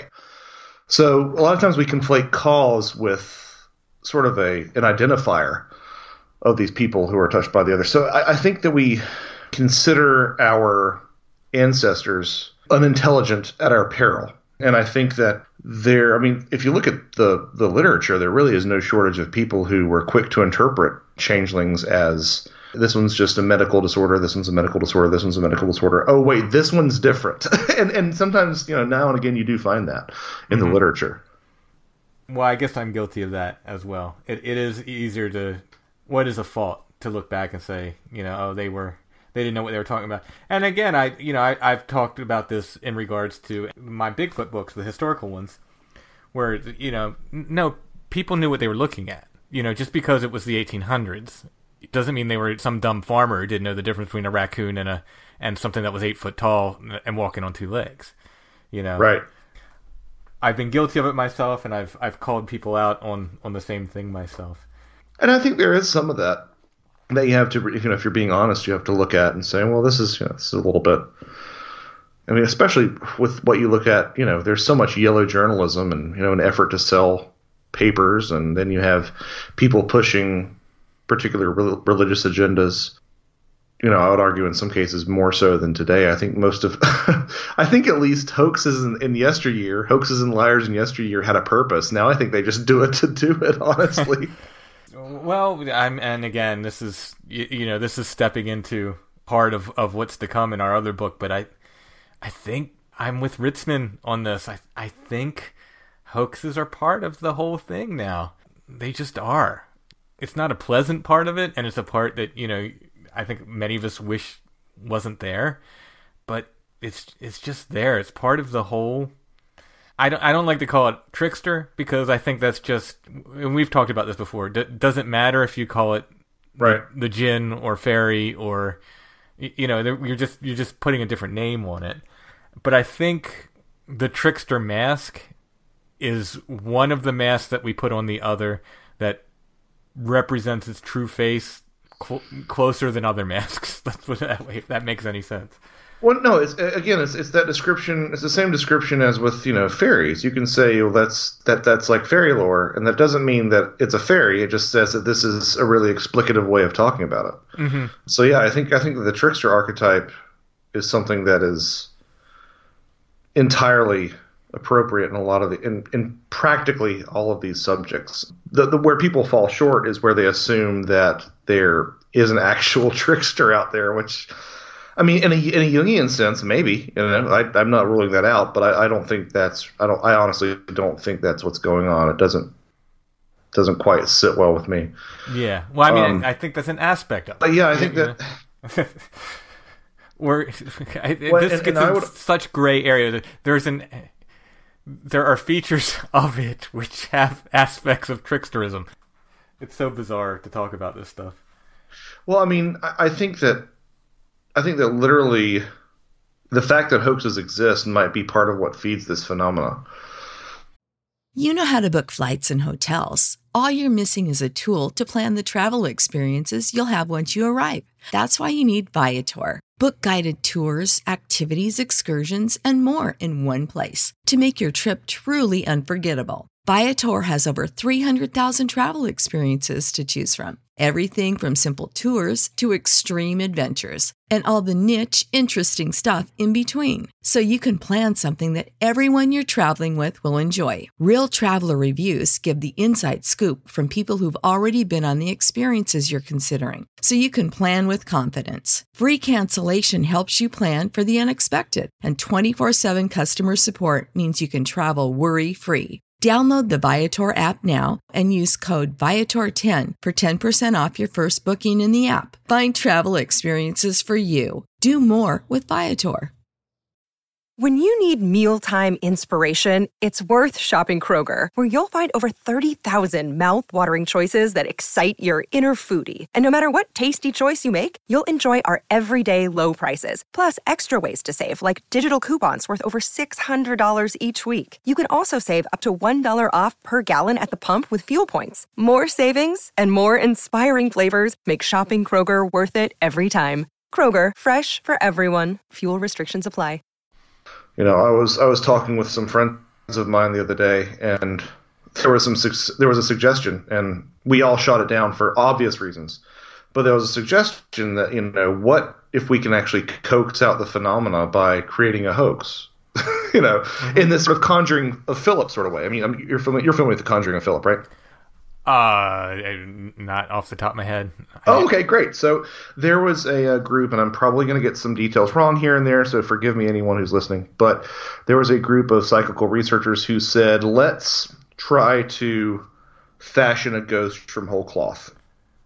So a lot of times we conflate cause with sort of a an identifier of these people who are touched by the other. So I, I think that we consider our ancestors unintelligent at our peril. And I think that there, I mean, if you look at the, the literature, there really is no shortage of people who were quick to interpret changelings as, this one's just a medical disorder, this one's a medical disorder, this one's a medical disorder. Oh, wait, this one's different. and and sometimes, you know, now and again, you do find that in mm-hmm. the literature. Well, I guess I'm guilty of that as well. It It is easier to, what is a fault, to look back and say, you know, oh, they were... They didn't know what they were talking about. And again, I you know, I, I've talked about this in regards to my Bigfoot books, the historical ones, where, you know, no, people knew what they were looking at. You know, just because it was the eighteen hundreds, it doesn't mean they were some dumb farmer who didn't know the difference between a raccoon and a and something that was eight foot tall and walking on two legs. You know, right? I've been guilty of it myself, and I've I've called people out on, on the same thing myself. And I think there is some of that. That you have to, you know, if you're being honest, you have to look at and say, well, this is, you know, this is a little bit. I mean, especially with what you look at, you know, there's so much yellow journalism and, you know, an effort to sell papers, and then you have people pushing particular re- religious agendas. You know, I would argue in some cases more so than today. I think most of, I think at least hoaxes in, in yesteryear, hoaxes and liars in yesteryear had a purpose. Now I think they just do it to do it, honestly. Well, I'm, and again, this is, you, you know, this is stepping into part of, of what's to come in our other book, but I, I think I'm with Ritzman on this. I, I think hoaxes are part of the whole thing now. They just are. It's not a pleasant part of it, and it's a part that, you know, I think many of us wish wasn't there, but it's, it's just there. It's part of the whole. I don't, I don't like to call it trickster, because I think that's just, and we've talked about this before, D- doesn't matter if you call it right. the, the djinn or fairy or, you know, you're just you're just putting a different name on it. But I think the trickster mask is one of the masks that we put on the other that represents its true face cl- closer than other masks. Let's put it that way, if that makes any sense. Well, no, it's, again, it's it's that description. It's the same description as with, you know, fairies. You can say, well, that's that that's like fairy lore, and that doesn't mean that it's a fairy. It just says that this is a really explicative way of talking about it. Mm-hmm. So yeah, I think I think that the trickster archetype is something that is entirely appropriate in a lot of the in, in practically all of these subjects. The, the where people fall short is where they assume that there is an actual trickster out there, which. I mean, in a, in a Jungian sense, maybe. You know, I, I'm not ruling that out, but I, I don't think that's. I don't. I honestly don't think that's what's going on. It doesn't doesn't quite sit well with me. Yeah. Well, I mean, um, I, I think that's an aspect of it. Yeah, I think that. We're I, well, this and, gets and in would, such gray area. There's an. There are features of it which have aspects of tricksterism. It's so bizarre to talk about this stuff. Well, I mean, I, I think that I think that literally the fact that hoaxes exist might be part of what feeds this phenomena. You know how to book flights and hotels. All you're missing is a tool to plan the travel experiences you'll have once you arrive. That's why you need Viator. Book guided tours, activities, excursions, and more in one place to make your trip truly unforgettable. Viator has over three hundred thousand travel experiences to choose from. Everything from simple tours to extreme adventures and all the niche, interesting stuff in between. So you can plan something that everyone you're traveling with will enjoy. Real traveler reviews give the inside scoop from people who've already been on the experiences you're considering. So you can plan with confidence. Free cancellation helps you plan for the unexpected. And twenty-four seven customer support means you can travel worry-free. Download the Viator app now and use code Viator ten for ten percent off your first booking in the app. Find travel experiences for you. Do more with Viator. When you need mealtime inspiration, it's worth shopping Kroger, where you'll find over thirty thousand mouth-watering choices that excite your inner foodie. And no matter what tasty choice you make, you'll enjoy our everyday low prices, plus extra ways to save, like digital coupons worth over six hundred dollars each week. You can also save up to one dollar off per gallon at the pump with fuel points. More savings and more inspiring flavors make shopping Kroger worth it every time. Kroger, fresh for everyone. Fuel restrictions apply. You know, I was I was talking with some friends of mine the other day, and there was some there was a suggestion, and we all shot it down for obvious reasons. But there was a suggestion that, you know, what if we can actually coax out the phenomena by creating a hoax? you know, mm-hmm. in this sort of Conjuring of Philip sort of way. I mean, I'm, you're familiar you're familiar with the Conjuring of Philip, right? Uh, not off the top of my head. Oh, okay, great. So there was a, a group, and I'm probably going to get some details wrong here and there, so forgive me, anyone who's listening. But there was a group of psychical researchers who said, let's try to fashion a ghost from whole cloth.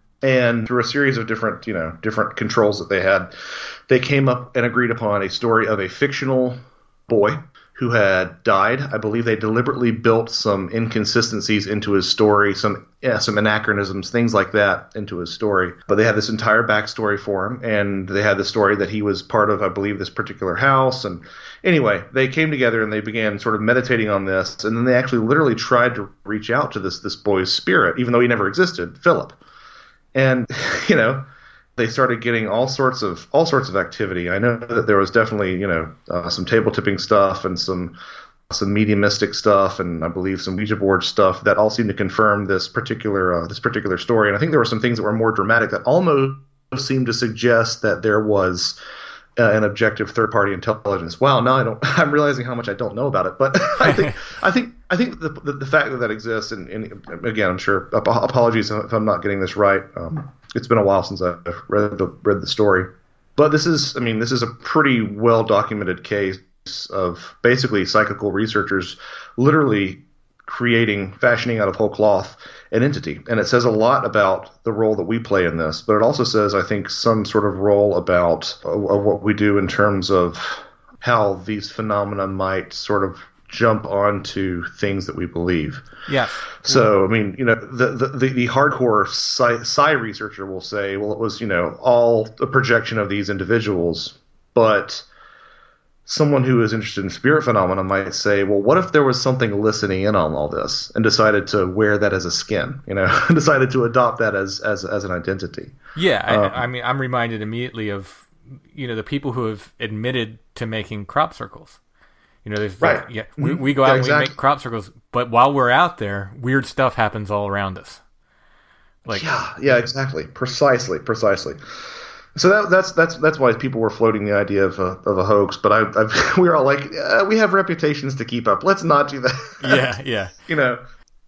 And through a series of different, you know, different controls that they had, they came up and agreed upon a story of a fictional boy who had died. I believe they deliberately built some inconsistencies into his story, some yeah, some anachronisms, things like that into his story. But they had this entire backstory for him, and they had the story that he was part of, I believe, this particular house. And anyway, they came together and they began sort of meditating on this, and then they actually literally tried to reach out to this this boy's spirit, even though he never existed, Philip. And, you know, they started getting all sorts of all sorts of activity. I know that there was definitely, you know, uh, some table tipping stuff and some some mediumistic stuff, and I believe some Ouija board stuff that all seemed to confirm this particular uh, this particular story. And I think there were some things that were more dramatic that almost seemed to suggest that there was uh, an objective third party intelligence. Wow, now I don't. I'm realizing how much I don't know about it, but I think I think I think the the, the fact that that exists, and, and again, I'm sure. Apologies if I'm not getting this right. Um, It's been a while since I've read the read the story, but this is, I mean, this is a pretty well documented case of basically psychical researchers literally creating, fashioning out of whole cloth an entity, and it says a lot about the role that we play in this. But it also says, I think, some sort of role about uh, of what we do in terms of how these phenomena might sort of jump onto things that we believe. Yeah. So, I mean, you know, the the, the, the hardcore psi, psi researcher will say, well, it was, you know, all a projection of these individuals. But someone who is interested in spirit phenomena might say, well, what if there was something listening in on all this and decided to wear that as a skin, you know, and decided to adopt that as as, as an identity? Yeah. Um, I, I mean, I'm reminded immediately of, you know, the people who have admitted to making crop circles. You know, there's right. Like, yeah, we, we go out yeah, and exactly. we make crop circles, but while we're out there, weird stuff happens all around us. Like, yeah, yeah, exactly, precisely, precisely. So that, that's that's that's why people were floating the idea of a, of a hoax. But I, I've, we were all like, yeah, we have reputations to keep up. Let's not do that. Yeah, yeah. You know,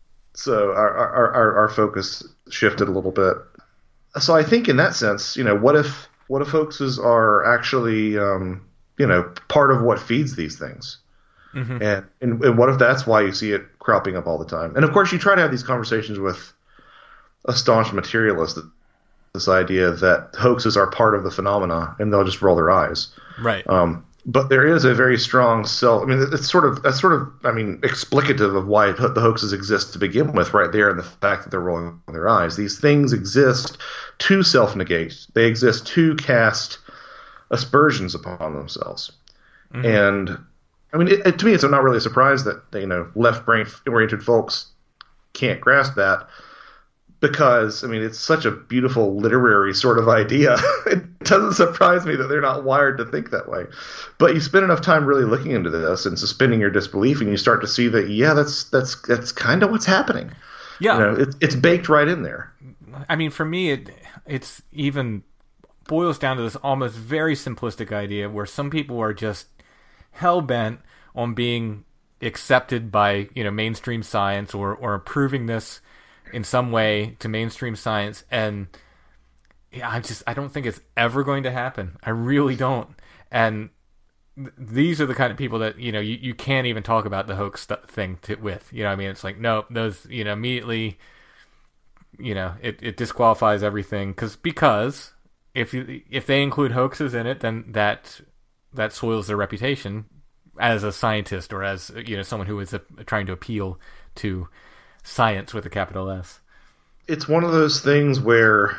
so our, our our our focus shifted a little bit. So I think in that sense, you know, what if what if hoaxes are actually um, you know, part of what feeds these things? Mm-hmm. And, and and what if that's why you see it cropping up all the time? And of course, you try to have these conversations with a staunch materialist, this idea that hoaxes are part of the phenomena, and they'll just roll their eyes. Right. Um, but there is a very strong self. I mean, it's sort of that's sort of I mean explicative of why the hoaxes exist to begin with, right there, in the fact that they're rolling their eyes. These things exist to self-negate. They exist to cast aspersions upon themselves. Mm-hmm. And I mean, it, it, to me, it's not really a surprise that you know left-brain oriented folks can't grasp that. Because, I mean, it's such a beautiful literary sort of idea. It doesn't surprise me that they're not wired to think that way. But you spend enough time really looking into this and suspending your disbelief, and you start to see that, yeah, that's that's that's kind of what's happening. Yeah. You know, it, it's baked right in there. I mean, for me, it it's even boils down to this almost very simplistic idea where some people are just hell-bent on being accepted by, you know, mainstream science or, or approving this in some way to mainstream science, and yeah, I just I don't think it's ever going to happen. I really don't. And th- these are the kind of people that you know you, you can't even talk about the hoax st- thing to, with. You know, what I mean, it's like nope, those you know immediately, you know, it, it disqualifies everything because because if you, if they include hoaxes in it, then that that soils their reputation as a scientist or as you know someone who is a, trying to appeal to science with a capital S. It's one of those things where,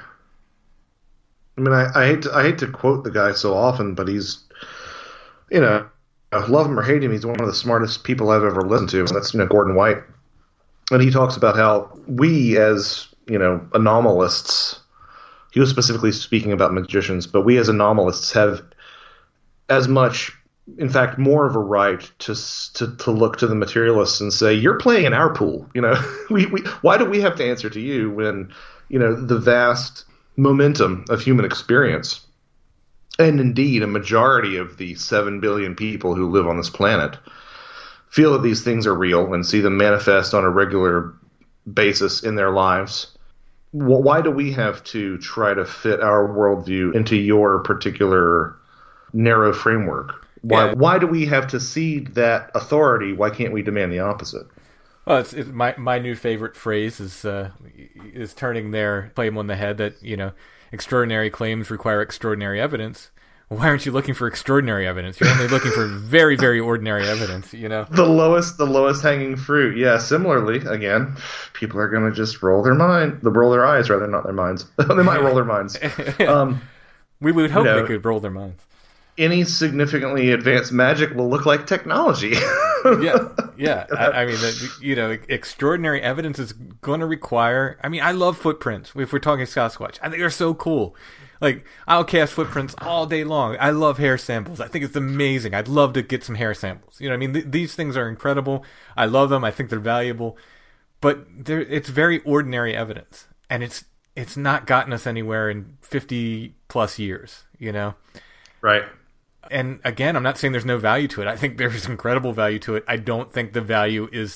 I mean, I, I hate to, I hate to quote the guy so often, but he's, you know, love him or hate him, he's one of the smartest people I've ever listened to, and that's, you know, Gordon White. And he talks about how we as, you know, anomalists, he was specifically speaking about magicians, but we as anomalists have as much, in fact, more of a right to to to look to the materialists and say, you're playing in our pool. You know, we, we why do we have to answer to you when, you know, the vast momentum of human experience, and indeed a majority of the seven billion people who live on this planet, feel that these things are real and see them manifest on a regular basis in their lives. Why do we have to try to fit our worldview into your particular narrow framework? Why yeah. why do we have to cede that authority? Why can't we demand the opposite? Well, it's, it's my my new favorite phrase is uh, is turning their claim on the head that you know extraordinary claims require extraordinary evidence. Why aren't you looking for extraordinary evidence? You're only looking for very very ordinary evidence. You know, the lowest the lowest hanging fruit. Yeah. Similarly, again, people are going to just roll their mind, roll their eyes rather, not their minds. They might roll their minds. Um, we would hope you know, they could roll their minds. Any significantly advanced magic will look like technology. yeah, yeah. I, I mean, the, you know, extraordinary evidence is going to require. I mean, I love footprints. If we're talking Sasquatch, I think they're so cool. Like, I'll cast footprints all day long. I love hair samples. I think it's amazing. I'd love to get some hair samples. You know, what I mean, Th- these things are incredible. I love them. I think they're valuable, but they're, it's very ordinary evidence, and it's it's not gotten us anywhere in fifty plus years. You know, right. And again, I'm not saying there's no value to it. I think there's incredible value to it. I don't think the value is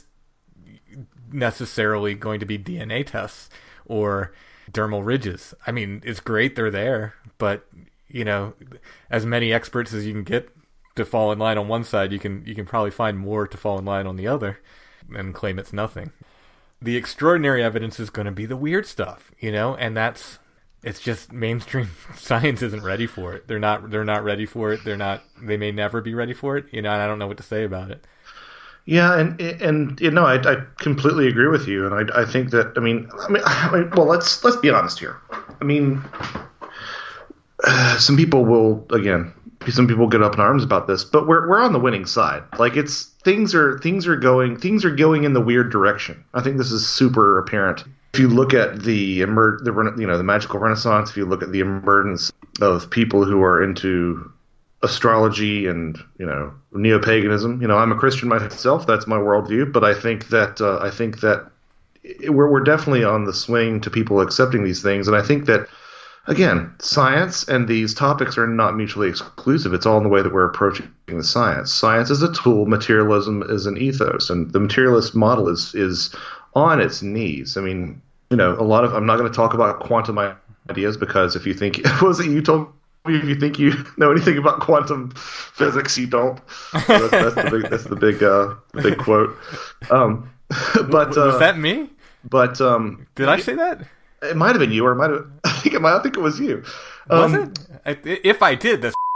necessarily going to be D N A tests or dermal ridges. I mean, it's great they're there, but you know, as many experts as you can get to fall in line on one side, you can you can probably find more to fall in line on the other and claim it's nothing. The extraordinary evidence is going to be the weird stuff, you know, and that's it's just mainstream science isn't ready for it. They're not. They're not ready for it. They're not. They may never be ready for it. You know, and I don't know what to say about it. Yeah, and and you know, I, I completely agree with you, and I I think that I mean I mean, I mean well let's let's be honest here. I mean, uh, some people will again, some people get up in arms about this, but we're we're on the winning side. Like it's things are things are going things are going in the weird direction. I think this is super apparent. If you look at the emer- the you know the magical renaissance, if you look at the emergence of people who are into astrology and you know neo-paganism, you know I'm a Christian myself. That's my worldview. But I think that uh, I think that we're we're definitely on the swing to people accepting these things, and I think that again, science and these topics are not mutually exclusive. It's all in the way that we're approaching the science. Science is a tool. Materialism is an ethos, and the materialist model is is on its knees. I mean. You know, a lot of, I'm not going to talk about quantum ideas because if you think, was it you told me if you think you know anything about quantum physics, you don't. So that's, that's the big, that's the big, uh, the big quote. Um, but, uh, was that me? But, um, did I say that? It might have been you or it might have, I think it might, I think it was you. Um, was it? If I did, that's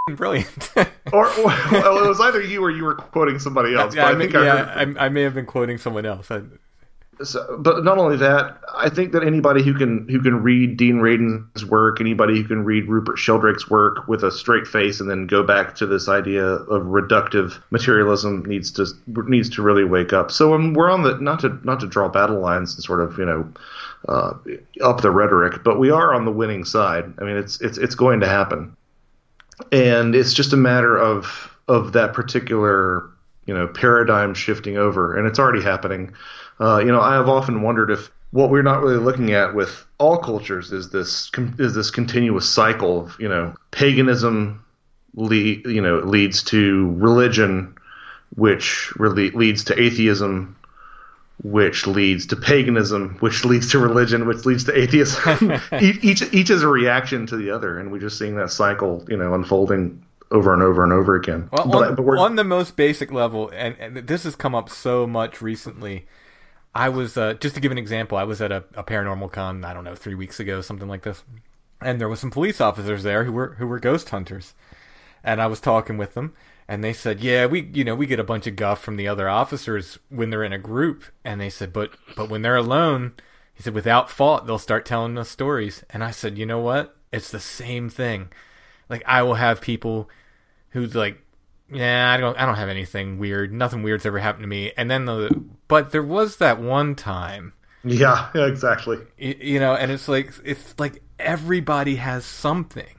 brilliant. or, or well, it was either you or you were quoting somebody else. Yeah, but I, I think may, I, yeah heard I, I may have been quoting someone else. I, So, but not only that, I think that anybody who can who can read Dean Radin's work, anybody who can read Rupert Sheldrake's work with a straight face, and then go back to this idea of reductive materialism needs to needs to really wake up. So when we're on the not to not to draw battle lines and sort of you know uh, up the rhetoric, but we are on the winning side. I mean, it's it's it's going to happen, and it's just a matter of of that particular you know paradigm shifting over, and it's already happening. Uh, you know, I have often wondered if what we're not really looking at with all cultures is this is this continuous cycle of, you know, paganism, lead, you know, leads to religion, which really leads to atheism, which leads to paganism, which leads to religion, which leads to atheism. each each is a reaction to the other, and we're just seeing that cycle, you know, unfolding over and over and over again. Well, but, on, but we're, on the most basic level, and, and this has come up so much recently. I was, uh, just to give an example, I was at a, a paranormal con, I don't know, three weeks ago, something like this. And there was some police officers there who were who were ghost hunters. And I was talking with them, and they said, yeah, we you know, we get a bunch of guff from the other officers when they're in a group. And they said, but but when they're alone, he said, without fault, they'll start telling us stories. And I said, you know what? It's the same thing. Like, I will have people who's like, yeah, I don't I don't have anything weird. Nothing weird's ever happened to me. And then the but there was that one time. Yeah, yeah, exactly. You, you know, and it's like it's like everybody has something.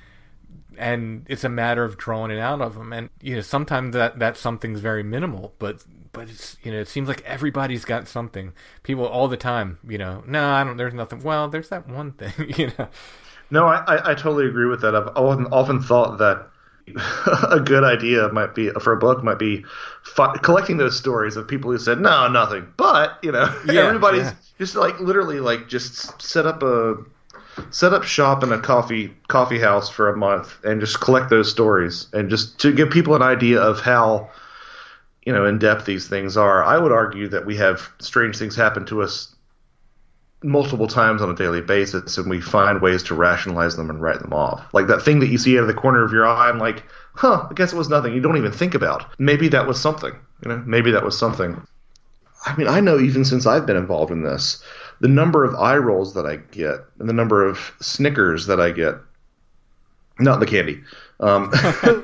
And it's a matter of drawing it out of them. And you know, sometimes that that something's very minimal, but but it's you know, it seems like everybody's got something. People all the time, you know, no, I don't there's nothing. Well, there's that one thing, you know. No, I, I, I totally agree with that. I've often, often thought that a good idea might be for a book might be fi- collecting those stories of people who said no nothing, but you know yeah, everybody's yeah. just like literally like just set up a set up shop in a coffee coffee house for a month and just collect those stories and just to give people an idea of how you know in depth these things are. I would argue that we have strange things happen to us multiple times on a daily basis, and we find ways to rationalize them and write them off. Like that thing that you see out of the corner of your eye, I'm like, huh, I guess it was nothing. You don't even think about. Maybe that was something. You know, maybe that was something. I mean, I know even since I've been involved in this, the number of eye rolls that I get and the number of Snickers that I get, not the candy, um,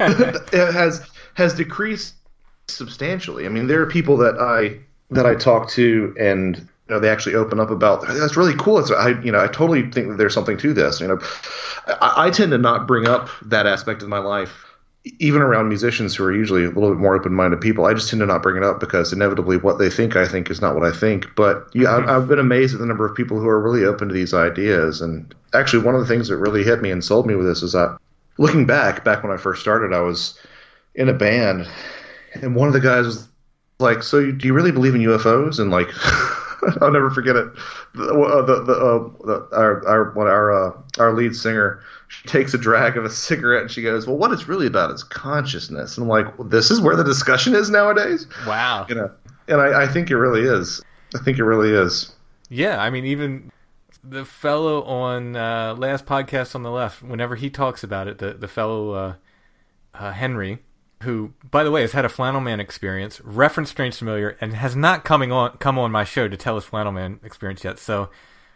it has has decreased substantially. I mean, there are people that I that I talk to and you know, they actually open up about that's really cool. It's, I, you know, I totally think that there's something to this. You know, I, I tend to not bring up that aspect of my life, even around musicians who are usually a little bit more open-minded people. I just tend to not bring it up because inevitably what they think I think is not what I think. But yeah, mm-hmm. I've, I've been amazed at the number of people who are really open to these ideas. And actually, one of the things that really hit me and sold me with this is that looking back, back when I first started, I was in a band, and one of the guys was like, "So, do you really believe in U F Os?" And like. I'll never forget it. The the, the, uh, the our our our uh, our lead singer, she takes a drag of a cigarette and she goes, "Well, what it's really about is consciousness." And I'm like, well, "This is where the discussion is nowadays." Wow. You know, and I, I think it really is. I think it really is. Yeah, I mean, even the fellow on uh, last podcast on the left, whenever he talks about it, the the fellow uh, uh, Henry. Who, by the way, has had a Flannel Man experience, referenced Strange Familiar, and has not coming on come on my show to tell his Flannel Man experience yet. So,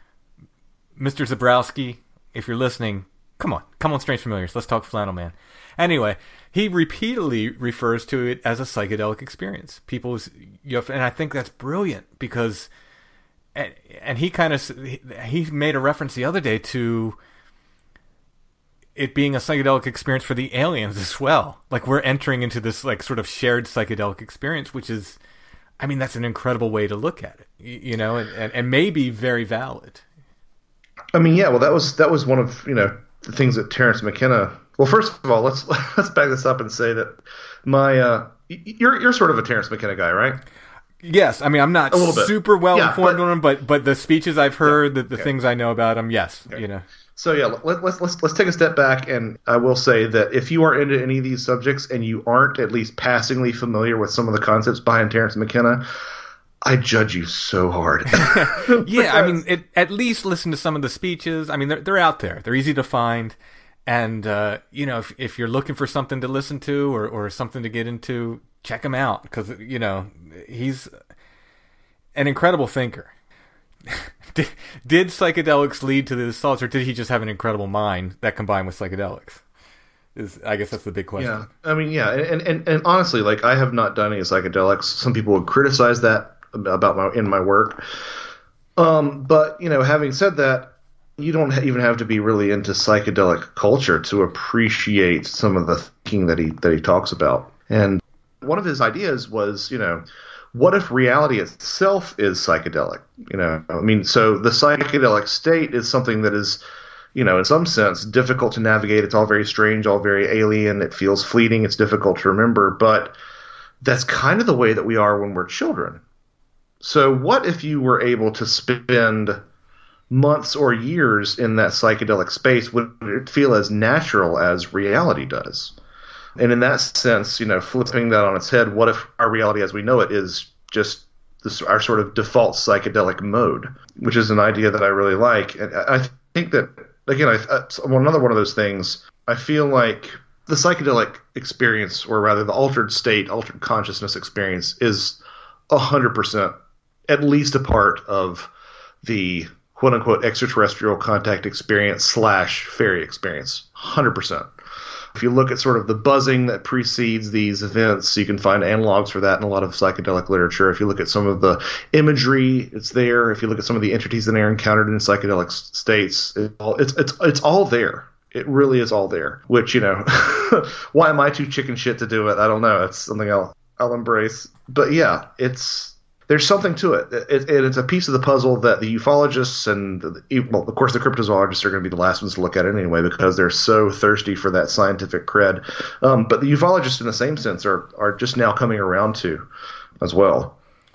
Mister Zabrowski, if you're listening, come on, come on, Strange Familiars, let's talk Flannel Man. Anyway, he repeatedly refers to it as a psychedelic experience. People's, you know, and I think that's brilliant because, and, and he kind of he made a reference the other day to it being a psychedelic experience for the aliens as well. Like we're entering into this like sort of shared psychedelic experience, which is, I mean, that's an incredible way to look at it, you know, and, and, and maybe very valid. I mean, yeah, well, that was that was one of you know the things that Terence McKenna. Well, first of all, let's let's back this up and say that my uh, you're you're sort of a Terence McKenna guy, right? Yes, I mean I'm not super well yeah, informed but, on him, but but the speeches I've heard, yeah, the, the okay. things I know about him, yes, okay. you know. So yeah, let, let's let's let's take a step back, and I will say that if you are into any of these subjects and you aren't at least passingly familiar with some of the concepts behind Terence McKenna, I judge you so hard. yeah, I mean, it, at least listen to some of the speeches. I mean, they're they're out there. They're easy to find, And, uh, you know, if, if you're looking for something to listen to or, or something to get into, check him out. Because, you know, he's an incredible thinker. did, did psychedelics lead to this thoughts, or did he just have an incredible mind that combined with psychedelics? Is I guess that's the big question. Yeah, I mean, yeah, and, and, and honestly, like, I have not done any psychedelics. Some people would criticize that about my in my work. Um, but, you know, having said that, you don't even have to be really into psychedelic culture to appreciate some of the thinking that he that he talks about. And one of his ideas was, you know, what if reality itself is psychedelic? You know, I mean, so the psychedelic state is something that is, you know, in some sense, difficult to navigate. It's all very strange, all very alien. It feels fleeting. It's difficult to remember. But that's kind of the way that we are when we're children. So what if you were able to spend months or years in that psychedelic space? Would it feel as natural as reality does? And in that sense, you know, flipping that on its head, what if our reality as we know it is just this, our sort of default psychedelic mode, which is an idea that I really like. And I think that, again, I, another one of those things, I feel like the psychedelic experience, or rather the altered state, altered consciousness experience, is one hundred percent at least a part of the quote-unquote extraterrestrial contact experience slash fairy experience. one hundred percent. If you look at sort of the buzzing that precedes these events, you can find analogs for that in a lot of psychedelic literature. If you look at some of the imagery, it's there. If you look at some of the entities that are encountered in psychedelic states, it's it's it's all there. It really is all there. Which, you know, why am I too chicken shit to do it? I don't know. It's something I'll I'll embrace. But yeah, it's there's something to it. It, it. It's a piece of the puzzle that the ufologists and, the, well, of course, the cryptozoologists are going to be the last ones to look at it anyway, because they're so thirsty for that scientific cred. Um, but the ufologists, in the same sense, are are just now coming around to as well.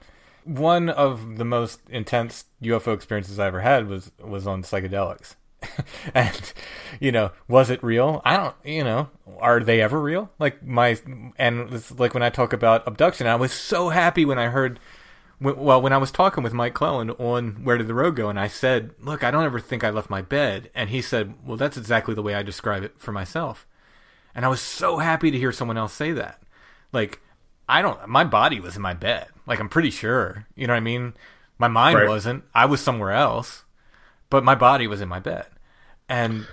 One of the most intense U F O experiences I ever had was was on psychedelics. And, you know, was it real? I don't, you know, are they ever real? Like my, and it's like when I talk about abduction, I was so happy when I heard. Well, when I was talking with Mike Clelland on Where Did the Road Go, and I said, look, I don't ever think I left my bed. And he said, well, that's exactly the way I describe it for myself. And I was so happy to hear someone else say that. Like, I don't, my body was in my bed. Like, I'm pretty sure. You know what I mean? My mind right. wasn't. I was somewhere else. But my body was in my bed. And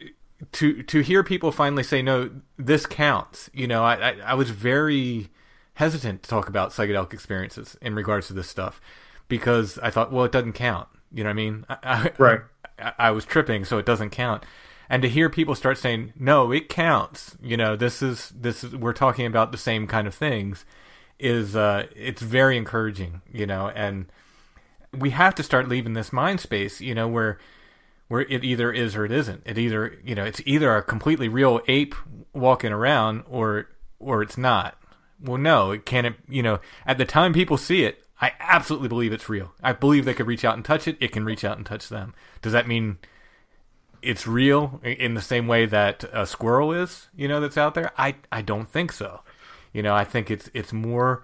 to to hear people finally say, no, this counts. You know, I, I, I was very hesitant to talk about psychedelic experiences in regards to this stuff, because I thought, well, it doesn't count. You know what I mean? I, I, right. I, I was tripping, so it doesn't count. And to hear people start saying, no, it counts. You know, this is this is we're talking about the same kind of things. Is uh, it's very encouraging. You know, and we have to start leaving this mind space. You know, where where it either is or it isn't. It either you know it's either a completely real ape walking around, or or it's not. Well, no, it can't, you know, at the time people see it, I absolutely believe it's real. I believe they could reach out and touch it. It can reach out and touch them. Does that mean it's real in the same way that a squirrel is, you know, that's out there? I, I don't think so. You know, I think it's it's more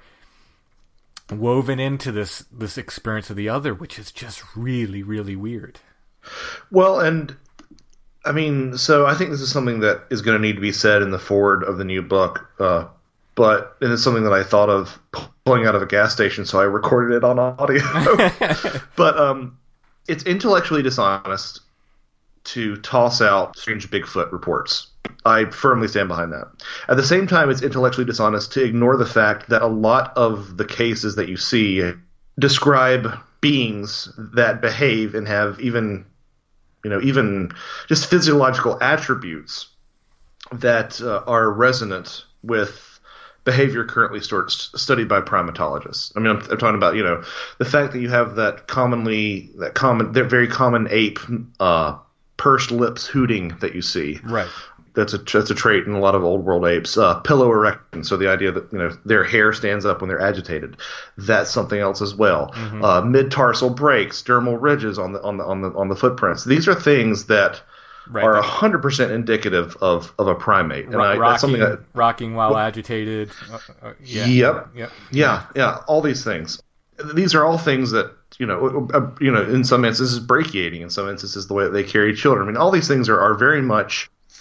woven into this, this experience of the other, which is just really, really weird. Well, and I mean, so I think this is something that is going to need to be said in the forward of the new book, uh, But and it's something that I thought of pulling out of a gas station, so I recorded it on audio. But um, it's intellectually dishonest to toss out strange Bigfoot reports. I firmly stand behind that. At the same time, it's intellectually dishonest to ignore the fact that a lot of the cases that you see describe beings that behave and have even, you know, even just physiological attributes that uh, are resonant with behavior currently st- studied by primatologists. I mean, I'm, I'm talking about, you know, the fact that you have that commonly, that common, that very common ape, uh, pursed lips hooting that you see. Right. That's a that's a trait in a lot of old world apes. Uh, pillow erection, so the idea that, you know, their hair stands up when they're agitated. That's something else as well. Mm-hmm. Uh, mid-tarsal breaks, dermal ridges on the on the on the on the footprints. These are things that right. are one hundred percent indicative of, of a primate. And Ro- I, rocking, that's something that, rocking while well, agitated. Uh, uh, yeah. Yep. Yep. Yeah, yeah, all these things. These are all things that, you know, uh, you know, in some instances brachiating, in some instances the way that they carry children. I mean, all these things are, are very much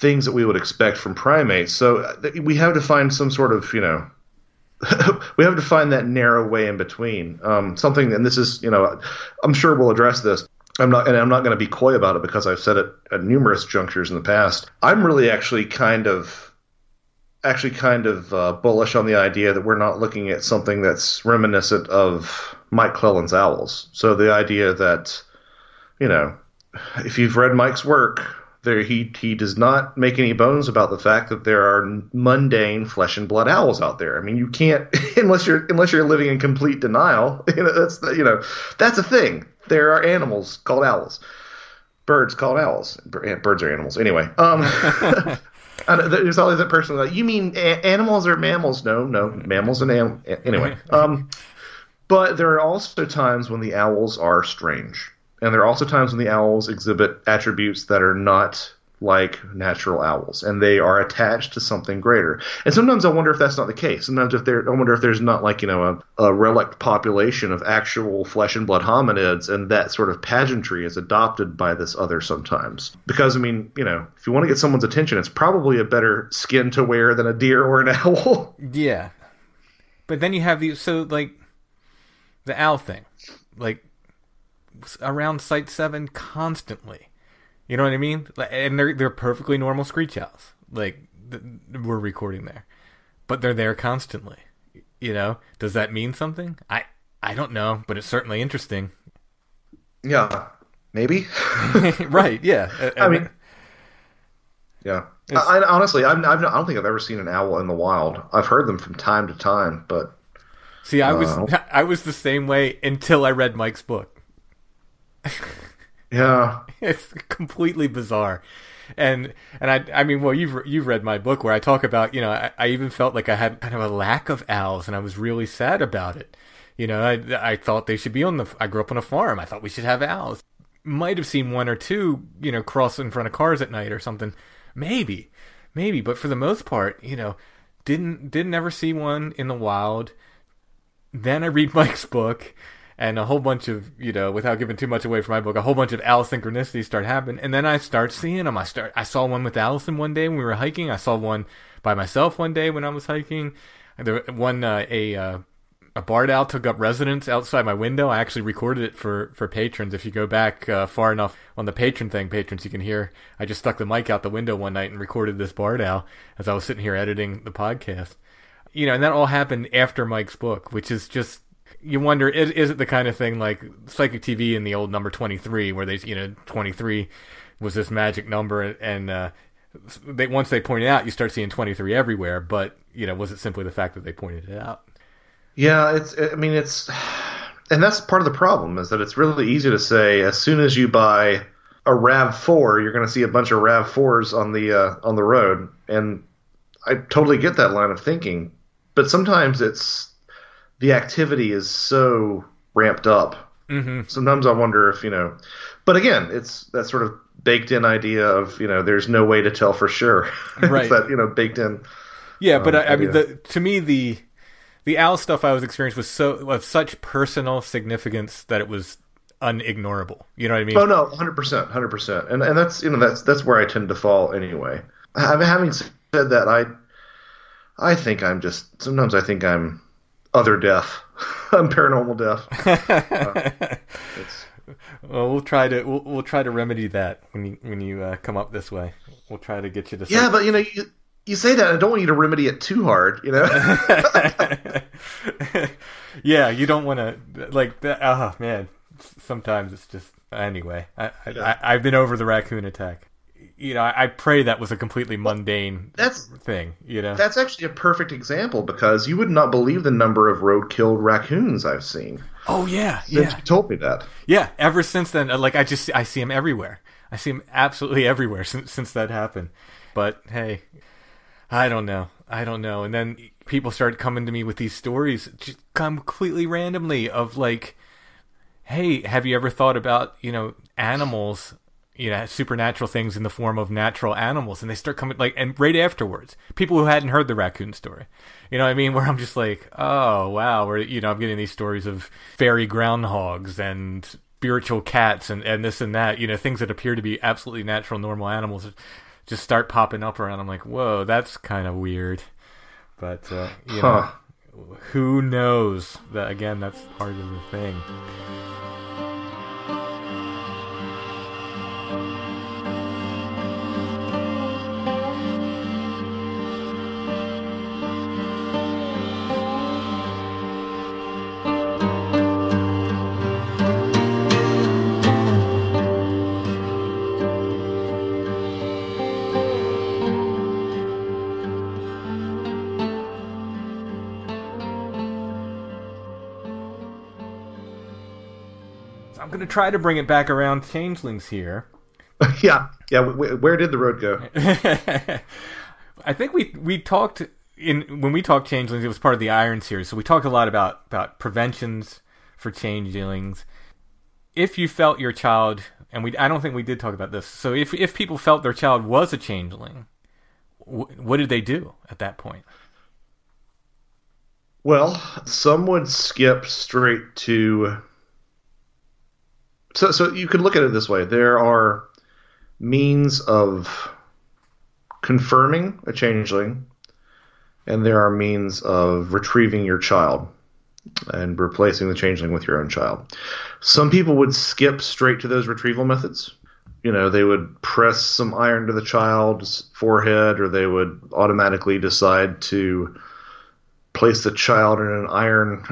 things that we would expect from primates. So we have to find some sort of, you know, we have to find that narrow way in between. Um, something, and this is, you know, I'm sure we'll address this. I'm not, and I'm not going to be coy about it because I've said it at numerous junctures in the past. I'm really actually kind of, actually kind of uh, bullish on the idea that we're not looking at something that's reminiscent of Mike Clelland's owls. So the idea that, you know, if you've read Mike's work, there he he does not make any bones about the fact that there are mundane flesh and blood owls out there. I mean, you can't unless you're unless you're living in complete denial. You know, that's you know that's a thing. There are animals called owls, birds called owls. Birds are animals anyway. Um, and there's always that person like, you mean a- animals or mammals? No, no, mammals and am- anyway. Um, but there are also times when the owls are strange. And there are also times when the owls exhibit attributes that are not like natural owls, and they are attached to something greater. And sometimes I wonder if that's not the case. Sometimes if there, I wonder if there's not like, you know, a, a relic population of actual flesh and blood hominids, and that sort of pageantry is adopted by this other sometimes. Because, I mean, you know, if you want to get someone's attention, it's probably a better skin to wear than a deer or an owl. Yeah. But then you have the, so like, the owl thing. Like, around Site seven constantly. You know what I mean? And they're they're perfectly normal screech owls. Like, th- we're recording there. But they're there constantly. You know? Does that mean something? I, I don't know, but it's certainly interesting. Yeah. Maybe? Right, yeah. I, I mean... Yeah. I, I, honestly, I'm, I've, I don't think I've ever seen an owl in the wild. I've heard them from time to time, but... See, I was uh, I was the same way until I read Mike's book. Yeah, it's completely bizarre, and and I I mean, well, you've you've read my book where I talk about, you know, I, I even felt like I had kind of a lack of owls, and I was really sad about it. You know, I I thought they should be on the. I grew up on a farm. I thought we should have owls. Might have seen one or two, you know, cross in front of cars at night or something. Maybe, maybe, but for the most part, you know, didn't didn't ever see one in the wild. Then I read Mike's book. And a whole bunch of, you know, without giving too much away from my book, a whole bunch of owl synchronicities start happening. And then I start seeing them. I start. I saw one with Allison one day when we were hiking. I saw one by myself one day when I was hiking. There one uh, a uh, a barred owl took up residence outside my window. I actually recorded it for, for patrons. If you go back uh, far enough on the patron thing, patrons, you can hear. I just stuck the mic out the window one night and recorded this barred owl as I was sitting here editing the podcast. You know, and that all happened after Mike's book, which is just... You wonder, is, is it the kind of thing like Psychic T V in the old number twenty-three, where they, you know, twenty-three was this magic number, and uh, they once they point it out, you start seeing twenty-three everywhere. But, you know, was it simply the fact that they pointed it out? Yeah, it's. I mean, it's, and that's part of the problem is that it's really easy to say as soon as you buy a RAV four, you're going to see a bunch of RAV fours on the uh, on the road, and I totally get that line of thinking, but sometimes it's. The activity is so ramped up. Mm-hmm. Sometimes I wonder if, you know, but again, it's that sort of baked in idea of, you know, there's no way to tell for sure. Right. It's that, you know, baked in. Yeah. Um, but I, I mean, the, to me, the, the owl stuff I was experiencing was so, of such personal significance that it was unignorable. You know what I mean? Oh no, one hundred percent, one hundred percent. And, and that's, you know, that's, that's where I tend to fall anyway. I mean, having said that, I, I think I'm just, sometimes I think I'm, other deaf. I'm paranormal deaf. Uh, it's... Well, we'll try to we'll, we'll try to remedy that when you when you uh, come up this way. We'll try to get you to. Yeah, but you know, you, you say that. I don't want you to remedy it too hard. You know. Yeah, you don't want to like that. Oh man, sometimes it's just anyway. I, yeah. I I've been over the raccoon attack. You know, I, I pray that was a completely mundane that's, thing, you know? That's actually a perfect example because you would not believe the number of road-killed raccoons I've seen. Oh, yeah, since yeah. you told me that. Yeah, ever since then, like, I just, I see them everywhere. I see them absolutely everywhere since, since that happened. But, hey, I don't know. I don't know. And then people started coming to me with these stories just completely randomly of, like, hey, have you ever thought about, you know, animals... you know, supernatural things in the form of natural animals, and they start coming like, and right afterwards, people who hadn't heard the raccoon story, you know what I mean? Where I'm just like, oh wow, where you know I'm getting these stories of fairy groundhogs and spiritual cats and and this and that, you know, things that appear to be absolutely natural, normal animals, just start popping up around. I'm like, whoa, that's kind of weird. But uh, you Huh. know, who knows? That again, that's part of the thing. I'm going to try to bring it back around changelings here. yeah, yeah. W- w- where did the road go? I think we we talked in when we talked changelings. It was part of the Iron series, so we talked a lot about about preventions for changelings. If you felt your child, and we I don't think we did talk about this. So if if people felt their child was a changeling, w- what did they do at that point? Well, some would skip straight to. So, so you can look at it this way. There are means of confirming a changeling, and there are means of retrieving your child and replacing the changeling with your own child. Some people would skip straight to those retrieval methods. You know, they would press some iron to the child's forehead, or they would automatically decide to place the child in an iron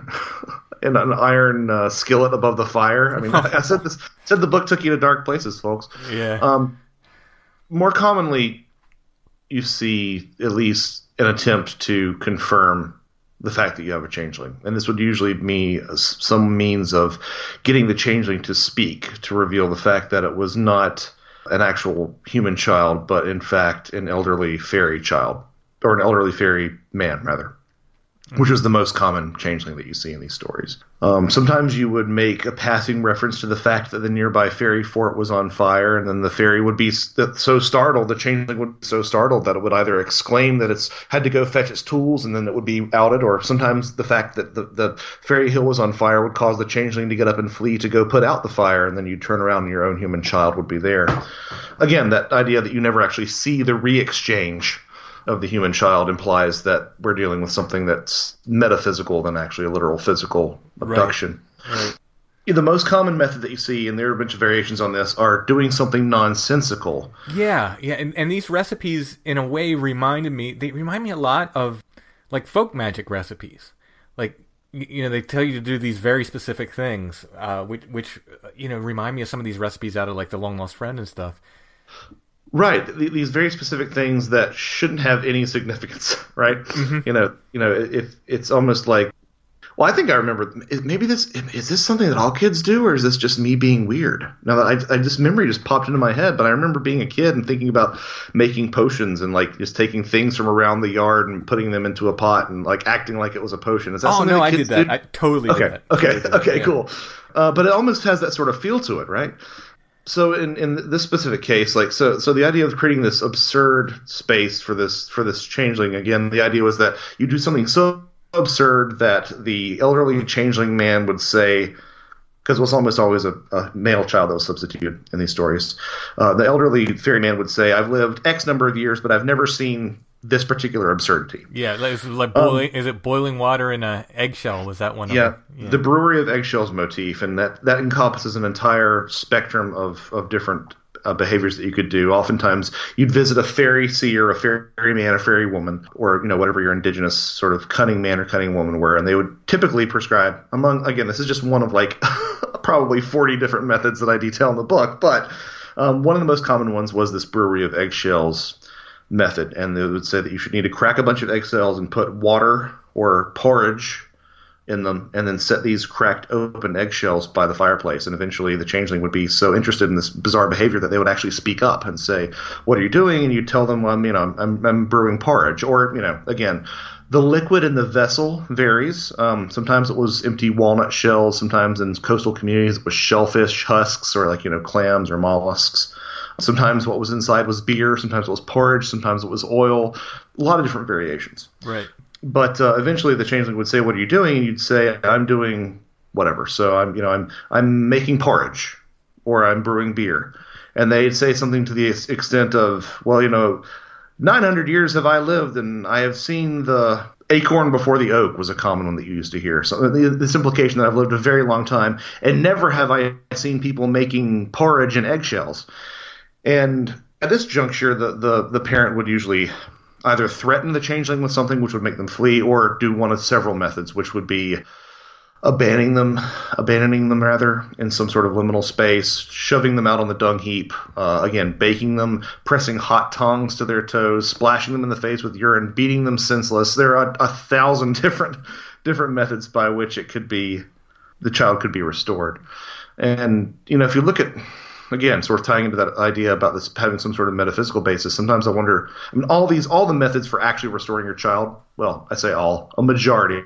in an iron uh, skillet above the fire. I mean, I said this said the book took you to dark places, folks. Yeah. Um, more commonly, you see at least an attempt to confirm the fact that you have a changeling, and this would usually be some means of getting the changeling to speak, to reveal the fact that it was not an actual human child, but in fact an elderly fairy child, or an elderly fairy man, rather. Which is the most common changeling that you see in these stories. Um, sometimes you would make a passing reference to the fact that the nearby fairy fort was on fire, and then the fairy would be so startled, the changeling would be so startled that it would either exclaim that it's had to go fetch its tools, and then it would be outed, or sometimes the fact that the, the fairy hill was on fire would cause the changeling to get up and flee to go put out the fire, and then you'd turn around and your own human child would be there. Again, that idea that you never actually see the re-exchange of the human child implies that we're dealing with something that's metaphysical than actually a literal physical abduction. Right. Right. The most common method that you see, and there are a bunch of variations on this, are doing something nonsensical. Yeah, yeah, and, and these recipes, in a way, reminded me, they remind me a lot of, like, folk magic recipes. Like, you know, they tell you to do these very specific things, uh, which, which, you know, remind me of some of these recipes out of, like, The Long Lost Friend and stuff. Right, these very specific things that shouldn't have any significance, right? Mm-hmm. You know, you know, if it's almost like, well, I think I remember. Maybe this is this something that all kids do, or is this just me being weird? Now that I, I just memory just popped into my head, but I remember being a kid and thinking about making potions and like just taking things from around the yard and putting them into a pot and like acting like it was a potion. Is that oh something no, that I kids did that. do? I totally okay. did that. Okay, Totally did okay, that, yeah. cool. Uh, but it almost has that sort of feel to it, right? So in, in this specific case, like so, so the idea of creating this absurd space for this for this changeling, again, the idea was that you do something so absurd that the elderly changeling man would say, because it was almost always a, a male child that was substituted in these stories. Uh, the elderly fairy man would say, "I've lived X number of years, but I've never seen this particular absurdity." Yeah, like, like boiling. Um, is it boiling water in an eggshell? Was that one? Yeah, of them? Yeah, the brewery of eggshells motif, and that, that encompasses an entire spectrum of of different uh, behaviors that you could do. Oftentimes, you'd visit a fairy seer, a fairy man, a fairy woman, or you know whatever your indigenous sort of cunning man or cunning woman were, and they would typically prescribe among. Again, this is just one of like probably forty different methods that I detail in the book, but um, one of the most common ones was this brewery of eggshells method, and they would say that you should need to crack a bunch of eggshells and put water or porridge in them, and then set these cracked open eggshells by the fireplace. And eventually the changeling would be so interested in this bizarre behavior that they would actually speak up and say, "What are you doing?" And you tell them, well, you know, I'm, I'm brewing porridge. Or, you know, again, the liquid in the vessel varies. Um, sometimes it was empty walnut shells. Sometimes in coastal communities it was shellfish husks, or like, you know, clams or mollusks. Sometimes what was inside was beer. Sometimes it was porridge. Sometimes it was oil. A lot of different variations. Right. But uh, eventually the changeling would say, "What are you doing?" And you'd say, "I'm doing whatever." So I'm, you know, I'm I'm making porridge, or I'm brewing beer. And they'd say something to the extent of, well, you know, nine hundred years have I lived, and I have seen the acorn before the oak was a common one that you used to hear. So this implication that I've lived a very long time, and never have I seen people making porridge and eggshells. And at this juncture, the, the, the parent would usually either threaten the changeling with something which would make them flee, or do one of several methods, which would be abandoning them, abandoning them rather, in some sort of liminal space, shoving them out on the dung heap, uh, again, baking them, pressing hot tongs to their toes, splashing them in the face with urine, beating them senseless. There are a, a thousand different different methods by which it could be, the child could be restored. And, you know, if you look at, again, sort of tying into that idea about this having some sort of metaphysical basis, sometimes I wonder, I mean, all these, all the methods for actually restoring your child, well, I say all, a majority,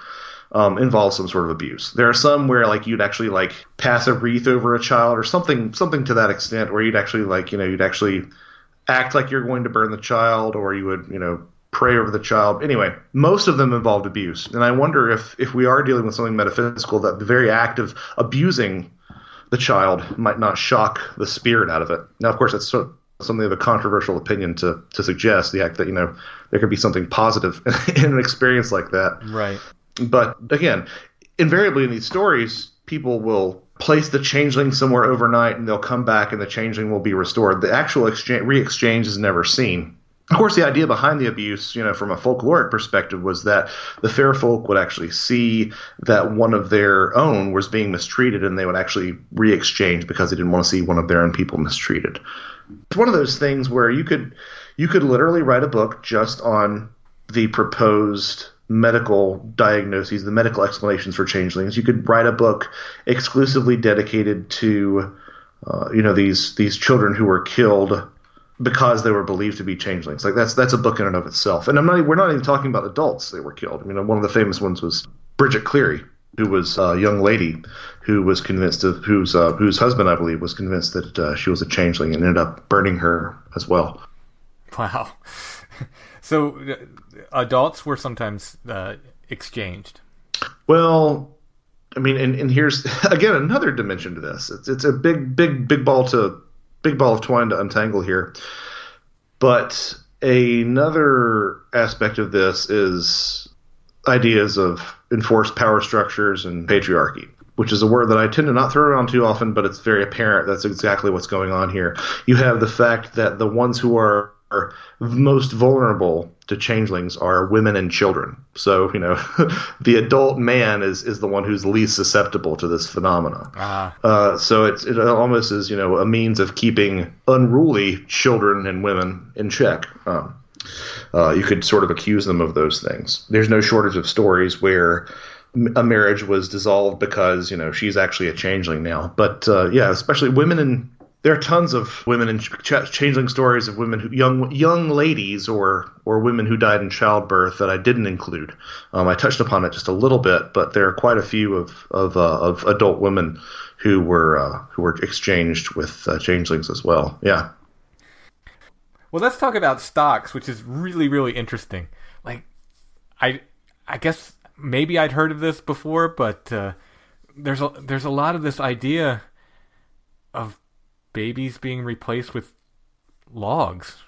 Um, involves some sort of abuse. There are some where like you'd actually like pass a wreath over a child or something something to that extent, where you'd actually like, you know, you'd actually act like you're going to burn the child, or you would, you know, pray over the child. Anyway, most of them involved abuse. And I wonder if if we are dealing with something metaphysical, that the very act of abusing the child might not shock the spirit out of it. Now, of course, that's so, something of a controversial opinion to to suggest, the act that, you know, there could be something positive in an experience like that. Right. But again, invariably in these stories, people will place the changeling somewhere overnight, and they'll come back and the changeling will be restored. The actual exchange, re-exchange is never seen. Of course, the idea behind the abuse, you know, from a folkloric perspective, was that the fair folk would actually see that one of their own was being mistreated, and they would actually re-exchange because they didn't want to see one of their own people mistreated. It's one of those things where you could you could literally write a book just on the proposed medical diagnoses, the medical explanations for changelings. You could write a book exclusively dedicated to, uh, you know, these these children who were killed because they were believed to be changelings. Like that's that's a book in and of itself. And I'm not we're not even talking about adults that were killed. I mean, one of the famous ones was Bridget Cleary, who was a young lady who was convinced of whose uh, whose husband, I believe, was convinced that uh, she was a changeling and ended up burning her as well. Wow. So uh, adults were sometimes uh, exchanged. Well, I mean, and, and here's again another dimension to this. It's it's a big, big, big ball to big ball of twine to untangle here. But another aspect of this is ideas of enforced power structures and patriarchy, which is a word that I tend to not throw around too often, but it's very apparent that's exactly what's going on here. You have the fact that the ones who are are most vulnerable to changelings are women and children. So, you know, the adult man is, is the one who's least susceptible to this phenomena. Ah. Uh, so it's, it almost is, you know, a means of keeping unruly children and women in check. Um, uh, you could sort of accuse them of those things. There's no shortage of stories where a marriage was dissolved because, you know, she's actually a changeling now. But, uh, yeah, especially women and there are tons of women in ch- changeling stories of women who young young ladies or or women who died in childbirth that I didn't include. Um, I touched upon it just a little bit, but there are quite a few of of, uh, of adult women who were uh, who were exchanged with uh, changelings as well. Yeah. Well, let's talk about stocks, which is really really interesting. Like, I I guess maybe I'd heard of this before, but uh, there's a there's a lot of this idea of babies being replaced with logs.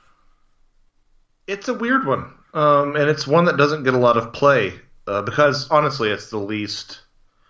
It's a weird one, um, and it's one that doesn't get a lot of play uh, because, honestly, it's the least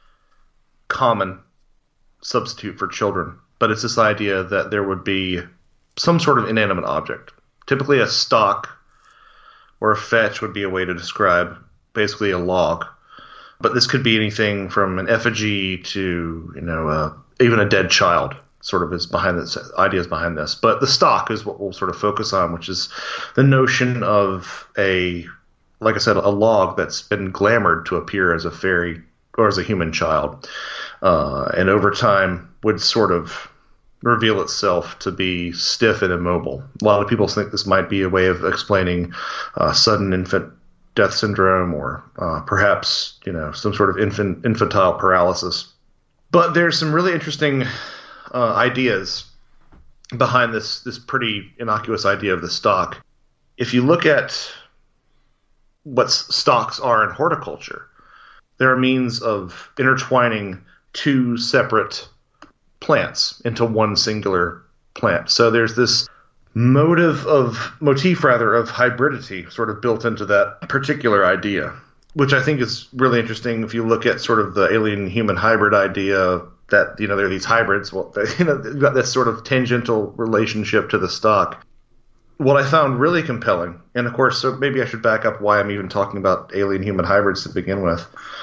common substitute for children. But it's this idea that there would be some sort of inanimate object. Typically a stock or a fetch would be a way to describe basically a log. But this could be anything from an effigy to, you know, uh, even a dead child. Sort of is behind this, ideas behind this. But the stock is what we'll sort of focus on, which is the notion of a, like I said, a log that's been glamored to appear as a fairy or as a human child. Uh, and over time would sort of reveal itself to be stiff and immobile. A lot of people think this might be a way of explaining uh, sudden infant death syndrome or uh, perhaps, you know, some sort of infant infantile paralysis. But there's some really interesting Uh, ideas behind this this pretty innocuous idea of the stock. If you look at what stocks are in horticulture, they're a means of intertwining two separate plants into one singular plant. So there's this motive of motif rather of hybridity sort of built into that particular idea, which I think is really interesting if you look at sort of the alien human hybrid idea that, you know, there are these hybrids. Well, they, you know, they've got this sort of tangential relationship to the stock. What I found really compelling, and of course, so maybe I should back up why I'm even talking about alien human hybrids to begin with.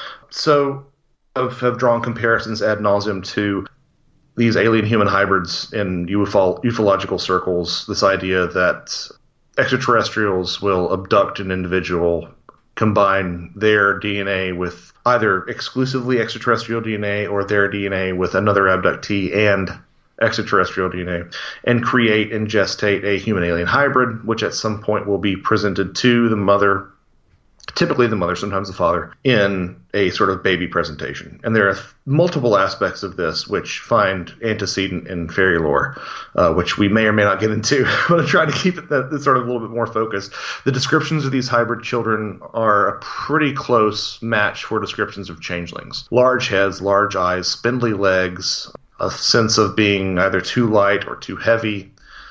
So I've have drawn comparisons ad nauseum to these alien human hybrids in ufo- ufological circles, this idea that extraterrestrials will abduct an individual, combine their D N A with either exclusively extraterrestrial D N A or their D N A with another abductee and extraterrestrial D N A, and create and gestate a human-alien hybrid, which at some point will be presented to the mother, typically the mother, sometimes the father, in a sort of baby presentation. And there are multiple aspects of this which find antecedent in fairy lore, uh, which we may or may not get into. I'm going to try to keep it that, that sort of a little bit more focused. The descriptions of these hybrid children are a pretty close match for descriptions of changelings. Large heads, large eyes, spindly legs, a sense of being either too light or too heavy.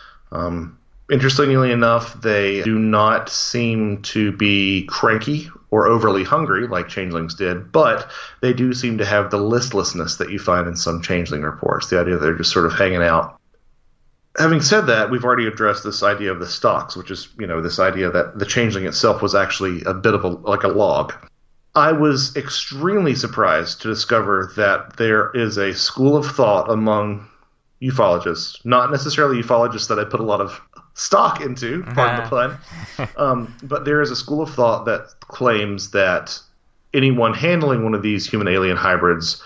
Um, Interestingly enough, they do not seem to be cranky or overly hungry like changelings did, but they do seem to have the listlessness that you find in some changeling reports, the idea that they're just sort of hanging out. Having said that, we've already addressed this idea of the stalks, which is, you know, this idea that the changeling itself was actually a bit of a, like a log. I was extremely surprised to discover that there is a school of thought among ufologists, not necessarily ufologists that I put a lot of stock into, pardon the pun, um, but there is a school of thought that claims that anyone handling one of these human-alien hybrids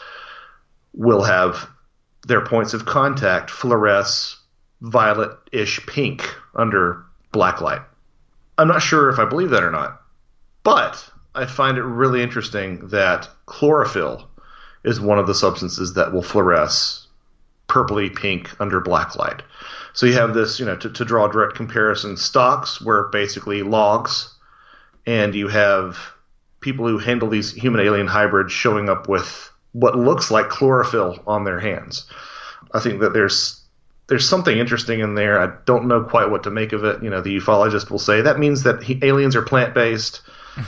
will have their points of contact fluoresce violet-ish pink under black light. I'm not sure if I believe that or not, but I find it really interesting that chlorophyll is one of the substances that will fluoresce purpley pink under black light. So you have this, you know, to, to draw a direct comparison, stocks were basically logs, and you have people who handle these human-alien hybrids showing up with what looks like chlorophyll on their hands. I think that there's there's something interesting in there. I don't know quite what to make of it. You know, the ufologist will say that means that he, aliens are plant-based.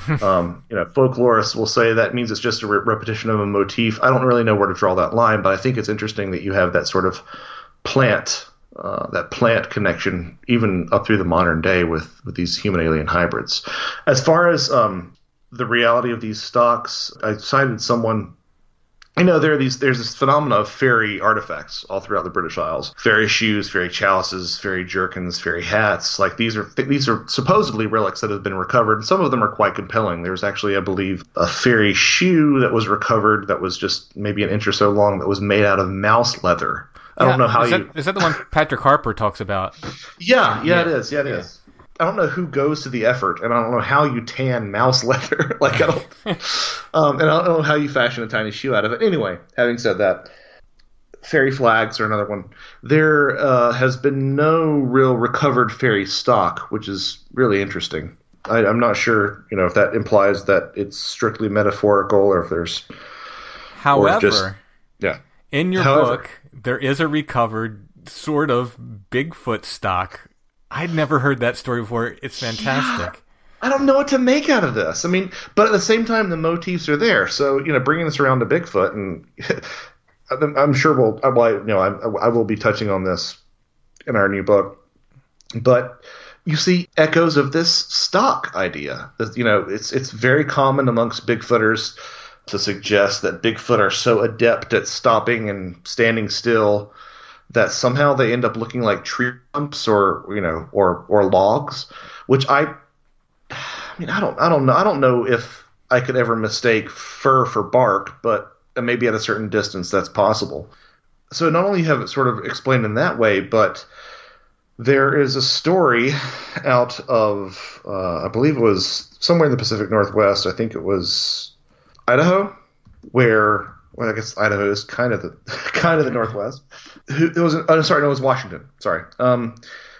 um, you know, folklorists will say that means it's just a re- repetition of a motif. I don't really know where to draw that line, but I think it's interesting that you have that sort of plant Uh, that plant connection even up through the modern day with, with these human-alien hybrids. As far as um, the reality of these stocks, I cited someone, you know, there are these, there's this phenomena of fairy artifacts all throughout the British Isles. Fairy shoes, fairy chalices, fairy jerkins, fairy hats. Like these are these are supposedly relics that have been recovered, and some of them are quite compelling. There's actually, I believe, a fairy shoe that was recovered that was just maybe an inch or so long that was made out of mouse leather. I yeah, don't know how is you... That, is that the one Patrick Harper talks about? Yeah, yeah, yeah, it is. Yeah, it yeah. is. I don't know who goes to the effort, and I don't know how you tan mouse leather. like, I don't... um, and I don't know how you fashion a tiny shoe out of it. Anyway, having said that, fairy flags are another one. There uh, has been no real recovered fairy stock, which is really interesting. I, I'm not sure, you know, if that implies that it's strictly metaphorical or if there's... However... Just, yeah. In your However, book, there is a recovered sort of Bigfoot stock. I'd never heard that story before. It's fantastic. Yeah, I don't know what to make out of this. I mean, but at the same time, the motifs are there. So, you know, bringing this around to Bigfoot, and I'm sure we'll, well, you know, I, I will be touching on this in our new book. But you see echoes of this stock idea. You know, it's it's very common amongst Bigfooters to suggest that Bigfoot are so adept at stopping and standing still that somehow they end up looking like tree stumps or, you know, or or logs, which I, I mean, I don't, I don't know, I don't know if I could ever mistake fur for bark, but maybe at a certain distance that's possible. So not only have it sort of explained in that way, but there is a story out of, uh, I believe it was somewhere in the Pacific Northwest. I think it was Idaho, where, well, I guess Idaho is kind of the kind of the Northwest. Who it was? Oh, sorry, no, it was Washington. Sorry, um,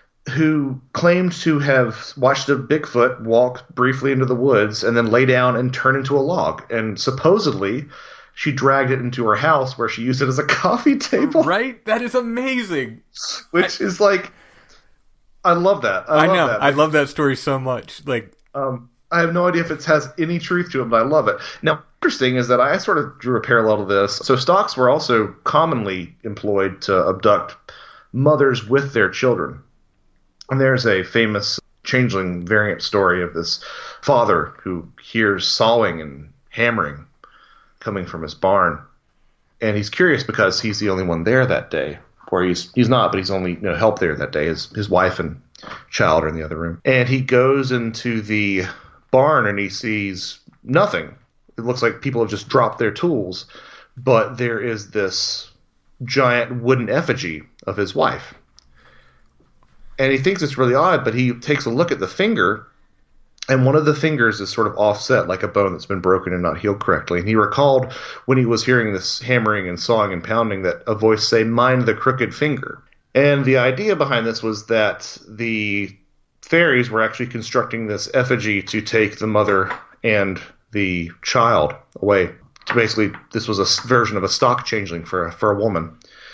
who claimed to have watched a Bigfoot walk briefly into the woods and then lay down and turn into a log, and supposedly she dragged it into her house where she used it as a coffee table. Right? That is amazing. Which I, is like, I love that. I, I love know. That. I love that story so much. Like, um, I have no idea if it has any truth to it, but I love it. Now, interesting is that I sort of drew a parallel to this. So stocks were also commonly employed to abduct mothers with their children. And there's a famous changeling variant story of this father who hears sawing and hammering coming from his barn. And he's curious because he's the only one there that day. Or he's he's not, but he's only you know, help there that day. His, his wife and child are in the other room. And he goes into the barn and he sees nothing. It looks like people have just dropped their tools. But there is this giant wooden effigy of his wife. And he thinks it's really odd, but he takes a look at the finger, and one of the fingers is sort of offset, like a bone that's been broken and not healed correctly. And he recalled when he was hearing this hammering and sawing and pounding that a voice say, "Mind the crooked finger." And the idea behind this was that the fairies were actually constructing this effigy to take the mother and the child away. Basically, this was a version of a stock changeling for a, for a woman.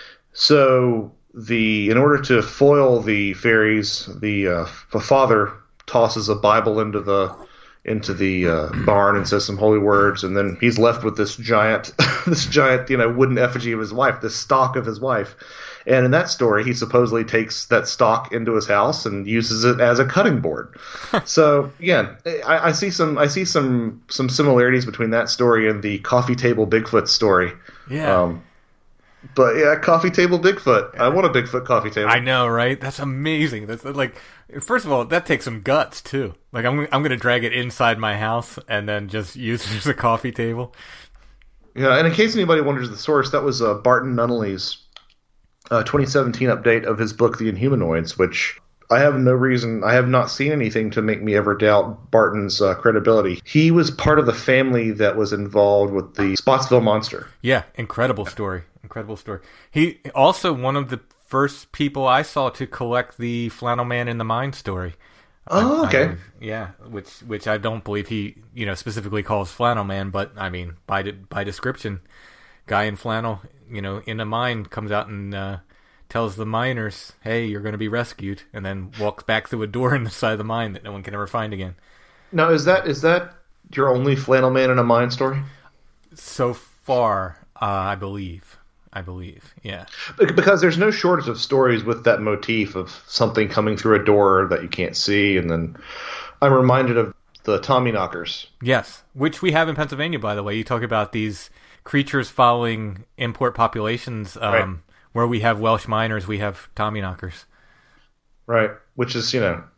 So the in order to foil the fairies, the, uh, the father tosses a Bible into the into the uh, barn and says some holy words, and then he's left with this giant this giant you know wooden effigy of his wife, this stock of his wife. And in that story, he supposedly takes that stock into his house and uses it as a cutting board. So again, I, I see some I see some some similarities between that story and the coffee table Bigfoot story. Yeah. Um, But yeah, coffee table Bigfoot. I want a Bigfoot coffee table. I know, right? That's amazing. That's like, first of all, that takes some guts too. Like, I'm I'm gonna drag it inside my house and then just use it as a coffee table. Yeah, and in case anybody wonders the source, that was uh, Barton Nunnally's uh, twenty seventeen update of his book, The Inhumanoids, which I have no reason, I have not seen anything to make me ever doubt Barton's uh, credibility. He was part of the family that was involved with the Spottsville Monster. Yeah, incredible story. Incredible story. He also one of the first people I saw to collect the Flannel Man in the Mine story. Oh, I, okay. I, yeah, which which I don't believe he you know specifically calls Flannel Man, but I mean by de- by description, guy in flannel, you know, in a mine comes out and uh, tells the miners, "Hey, you're going to be rescued," and then walks back through a door in the side of the mine that no one can ever find again. Now, is that is that your only Flannel Man in a Mine story? So far, uh, I believe. I believe, yeah. Because there's no shortage of stories with that motif of something coming through a door that you can't see, and then I'm reminded of the Tommyknockers. Yes, which we have in Pennsylvania, by the way. You talk about these creatures following import populations. Um, right. Where we have Welsh miners, we have Tommyknockers. Right, which is, you know,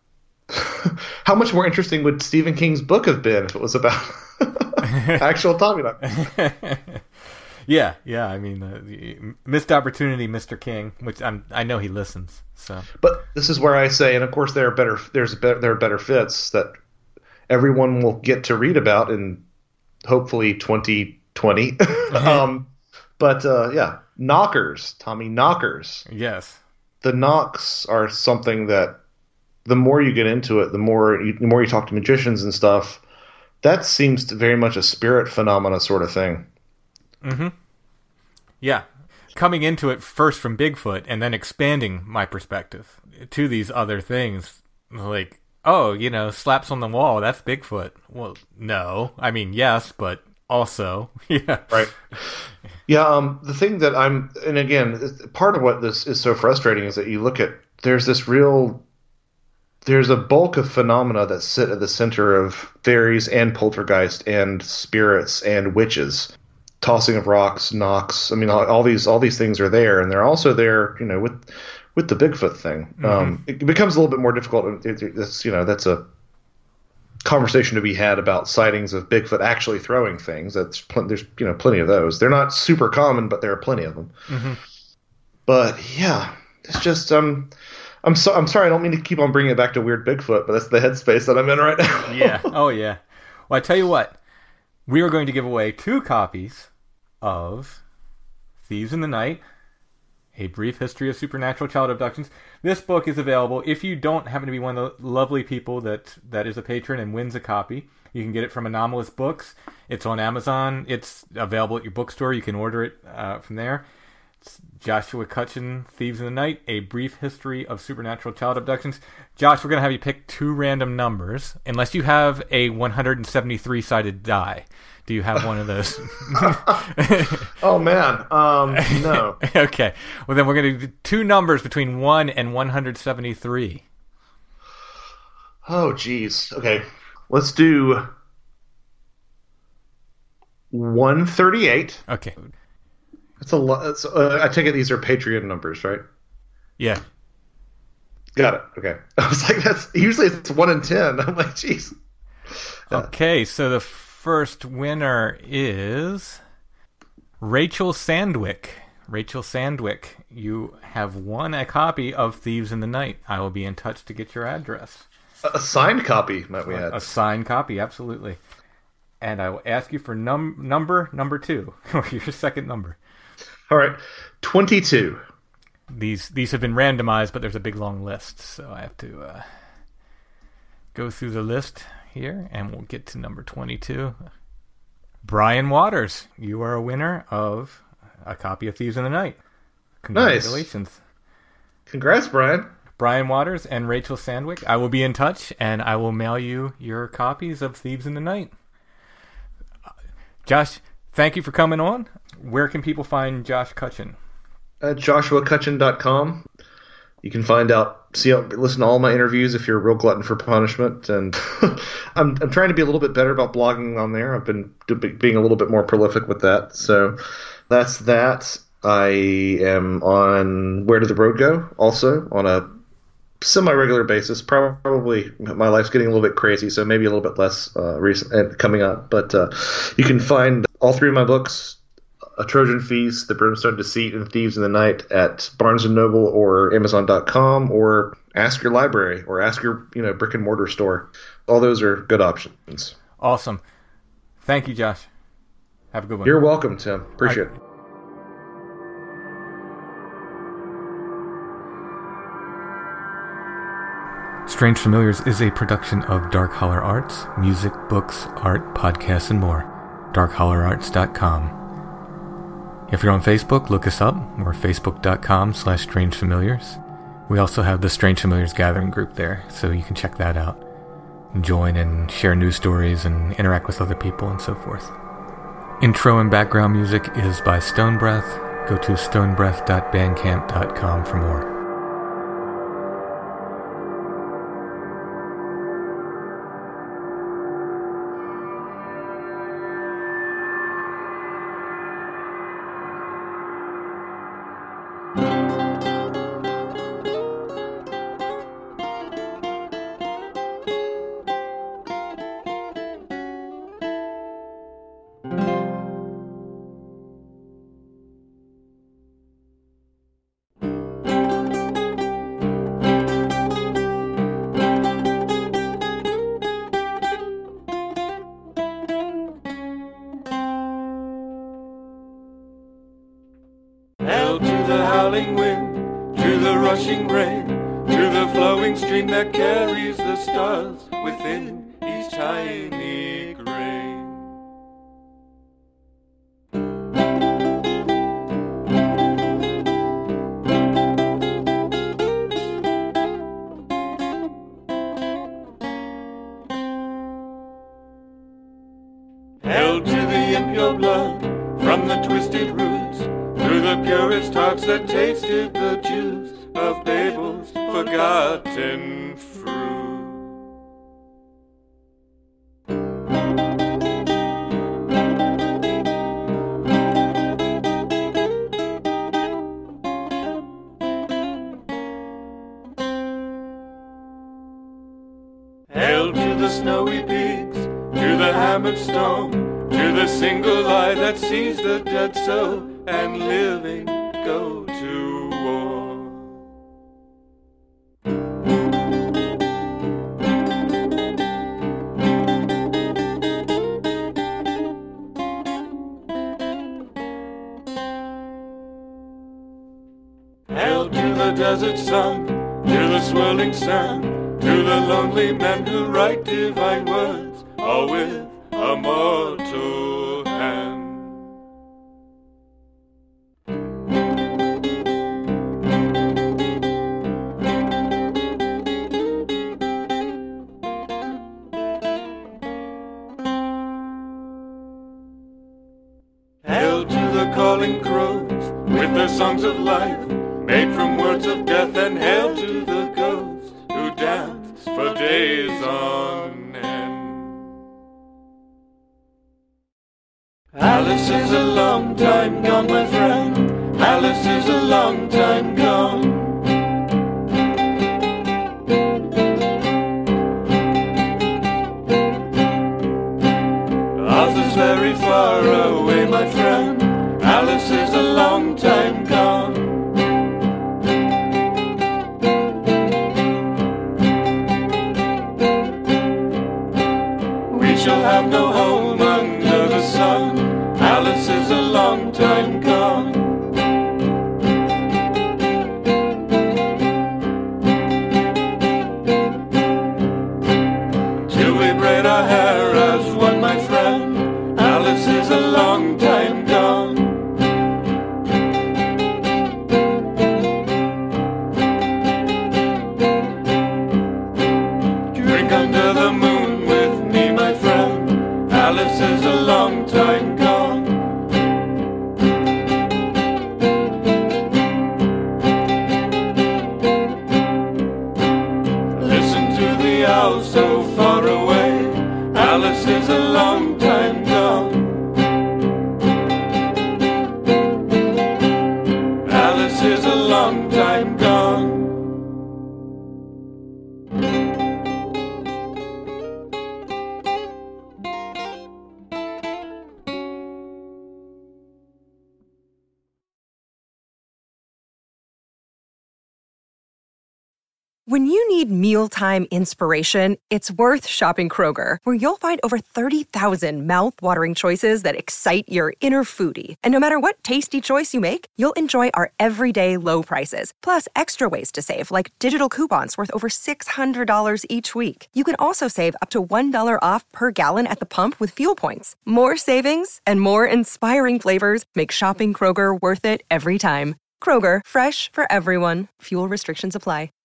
how much more interesting would Stephen King's book have been if it was about actual Tommyknockers? Yeah, yeah. I mean, uh, missed opportunity, Mister King. Which I'm, I know he listens. So, but this is where I say, and of course there are better. There's better, there are better fits that everyone will get to read about in hopefully twenty twenty. um, but uh, yeah, knockers, Tommy knockers. Yes, the knocks are something that the more you get into it, the more you, the more you talk to magicians and stuff. That seems to very much a spirit phenomena sort of thing. Mm-hmm. Yeah. Coming into it first from Bigfoot and then expanding my perspective to these other things. Like, oh, you know, slaps on the wall, that's Bigfoot. Well, no. I mean, yes, but also. Yeah. Right. Yeah, um, the thing that I'm... And again, part of what this is so frustrating is that you look at... There's this real... There's a bulk of phenomena that sit at the center of fairies and poltergeist and spirits and witches. Tossing of rocks, knocks. I mean, all, all these all these things are there, and they're also there, you know, with with the Bigfoot thing. Mm-hmm. Um, it becomes a little bit more difficult. It, it, it's, you know, that's a conversation to be had about sightings of Bigfoot actually throwing things. That's pl- there's you know plenty of those. They're not super common, but there are plenty of them. Mm-hmm. But yeah, it's just um. I'm so I'm sorry. I don't mean to keep on bringing it back to weird Bigfoot, but that's the headspace that I'm in right now. Yeah. Oh yeah. Well, I tell you what. We are going to give away two copies of Thieves in the Night, A Brief History of Supernatural Child Abductions. This book is available if you don't happen to be one of the lovely people that, that is a patron and wins a copy. You can get it from Anomalous Books. It's on Amazon. It's available at your bookstore. You can order it uh, from there. It's Joshua Cutchin, Thieves in the Night, A Brief History of Supernatural Child Abductions. Josh, we're going to have you pick two random numbers, unless you have a one hundred seventy-three-sided die. Do you have one of those? Oh, man. Um, no. Okay. Well, then we're going to do two numbers between one and one hundred seventy-three. Oh, geez. Okay. Let's do one thirty-eight. Okay. That's a lot. That's, uh, I take it these are Patreon numbers, right? Yeah. Got it. Okay. I was like, that's usually it's one in ten. I'm like, geez. Uh, okay, so the first winner is Rachel Sandwick. Rachel Sandwick, you have won a copy of Thieves in the Night. I will be in touch to get your address. A signed copy, might we add. A signed copy, absolutely. And I will ask you for num- number number two, or your second number. All right, twenty-two. These these have been randomized, but there's a big long list, so I have to uh, go through the list here, and we'll get to number twenty-two. Brian Waters, you are a winner of a copy of Thieves in the Night. Congratulations. Nice. Congrats, Brian. Brian Waters and Rachel Sandwick, I will be in touch, and I will mail you your copies of Thieves in the Night. Josh, thank you for coming on. Where can people find Josh Cutchin? At joshua cutchin dot com. You can find out, see, listen to all my interviews if you're a real glutton for punishment. And I'm I'm trying to be a little bit better about blogging on there. I've been being a little bit more prolific with that. So that's that. I am on Where Did the Road Go? Also on a semi-regular basis. Probably my life's getting a little bit crazy, so maybe a little bit less uh, recent and coming up. But uh, you can find all three of my books, A Trojan Feast, The Brimstone Deceit, and Thieves in the Night, at Barnes and Noble or Amazon dot com, or ask your library or ask your you know brick and mortar store. All those are good options. Awesome. Thank you, Josh. Have a good one. You're welcome, Tim. Appreciate I- it. Strange Familiars is a production of Dark Holler Arts, music, books, art, podcasts, and more. dark holler arts dot com. If you're on Facebook, look us up. We're facebook dot com slash strange familiars. We also have the Strange Familiars Gathering group there, so you can check that out. Join and share news stories and interact with other people and so forth. Intro and background music is by Stone Breath. Go to stone breath dot bandcamp dot com for more. Hail to the howling wind, to the rushing rain, to the flowing stream that carries the stars within each tiny grain. Hail to the impure blood from the twisted roots, through the purest hearts that tasted the juice of Babel's forgotten fruit. Hail to the snowy peaks, to the hammered stone, to the single eye that sees the dead soul and living go to war. Hail to the desert sun, to the swirling sand, to the lonely men who write divine words all with a mortal hand. Hail to the calling crows with their songs of life, made from words of death, and hail to the ghosts who dance for days on end. Alice is a long time gone, my friend. Alice is a long time gone. Oz is very far away, my friend. Alice is a long time gone. We shall have no home under the sun. Alice is a long time gone. Till we braid our hair as one, my friend. Alice is a long time gone. Drink under the moon with me, my friend. Alice is a long time gone. Listen to the owl so far away. Alice is a long time gone. Alice is a long time gone. When you need mealtime inspiration, it's worth shopping Kroger, where you'll find over thirty thousand mouth-watering choices that excite your inner foodie. And no matter what tasty choice you make, you'll enjoy our everyday low prices, plus extra ways to save, like digital coupons worth over six hundred dollars each week. You can also save up to one dollar off per gallon at the pump with fuel points. More savings and more inspiring flavors make shopping Kroger worth it every time. Kroger, fresh for everyone. Fuel restrictions apply.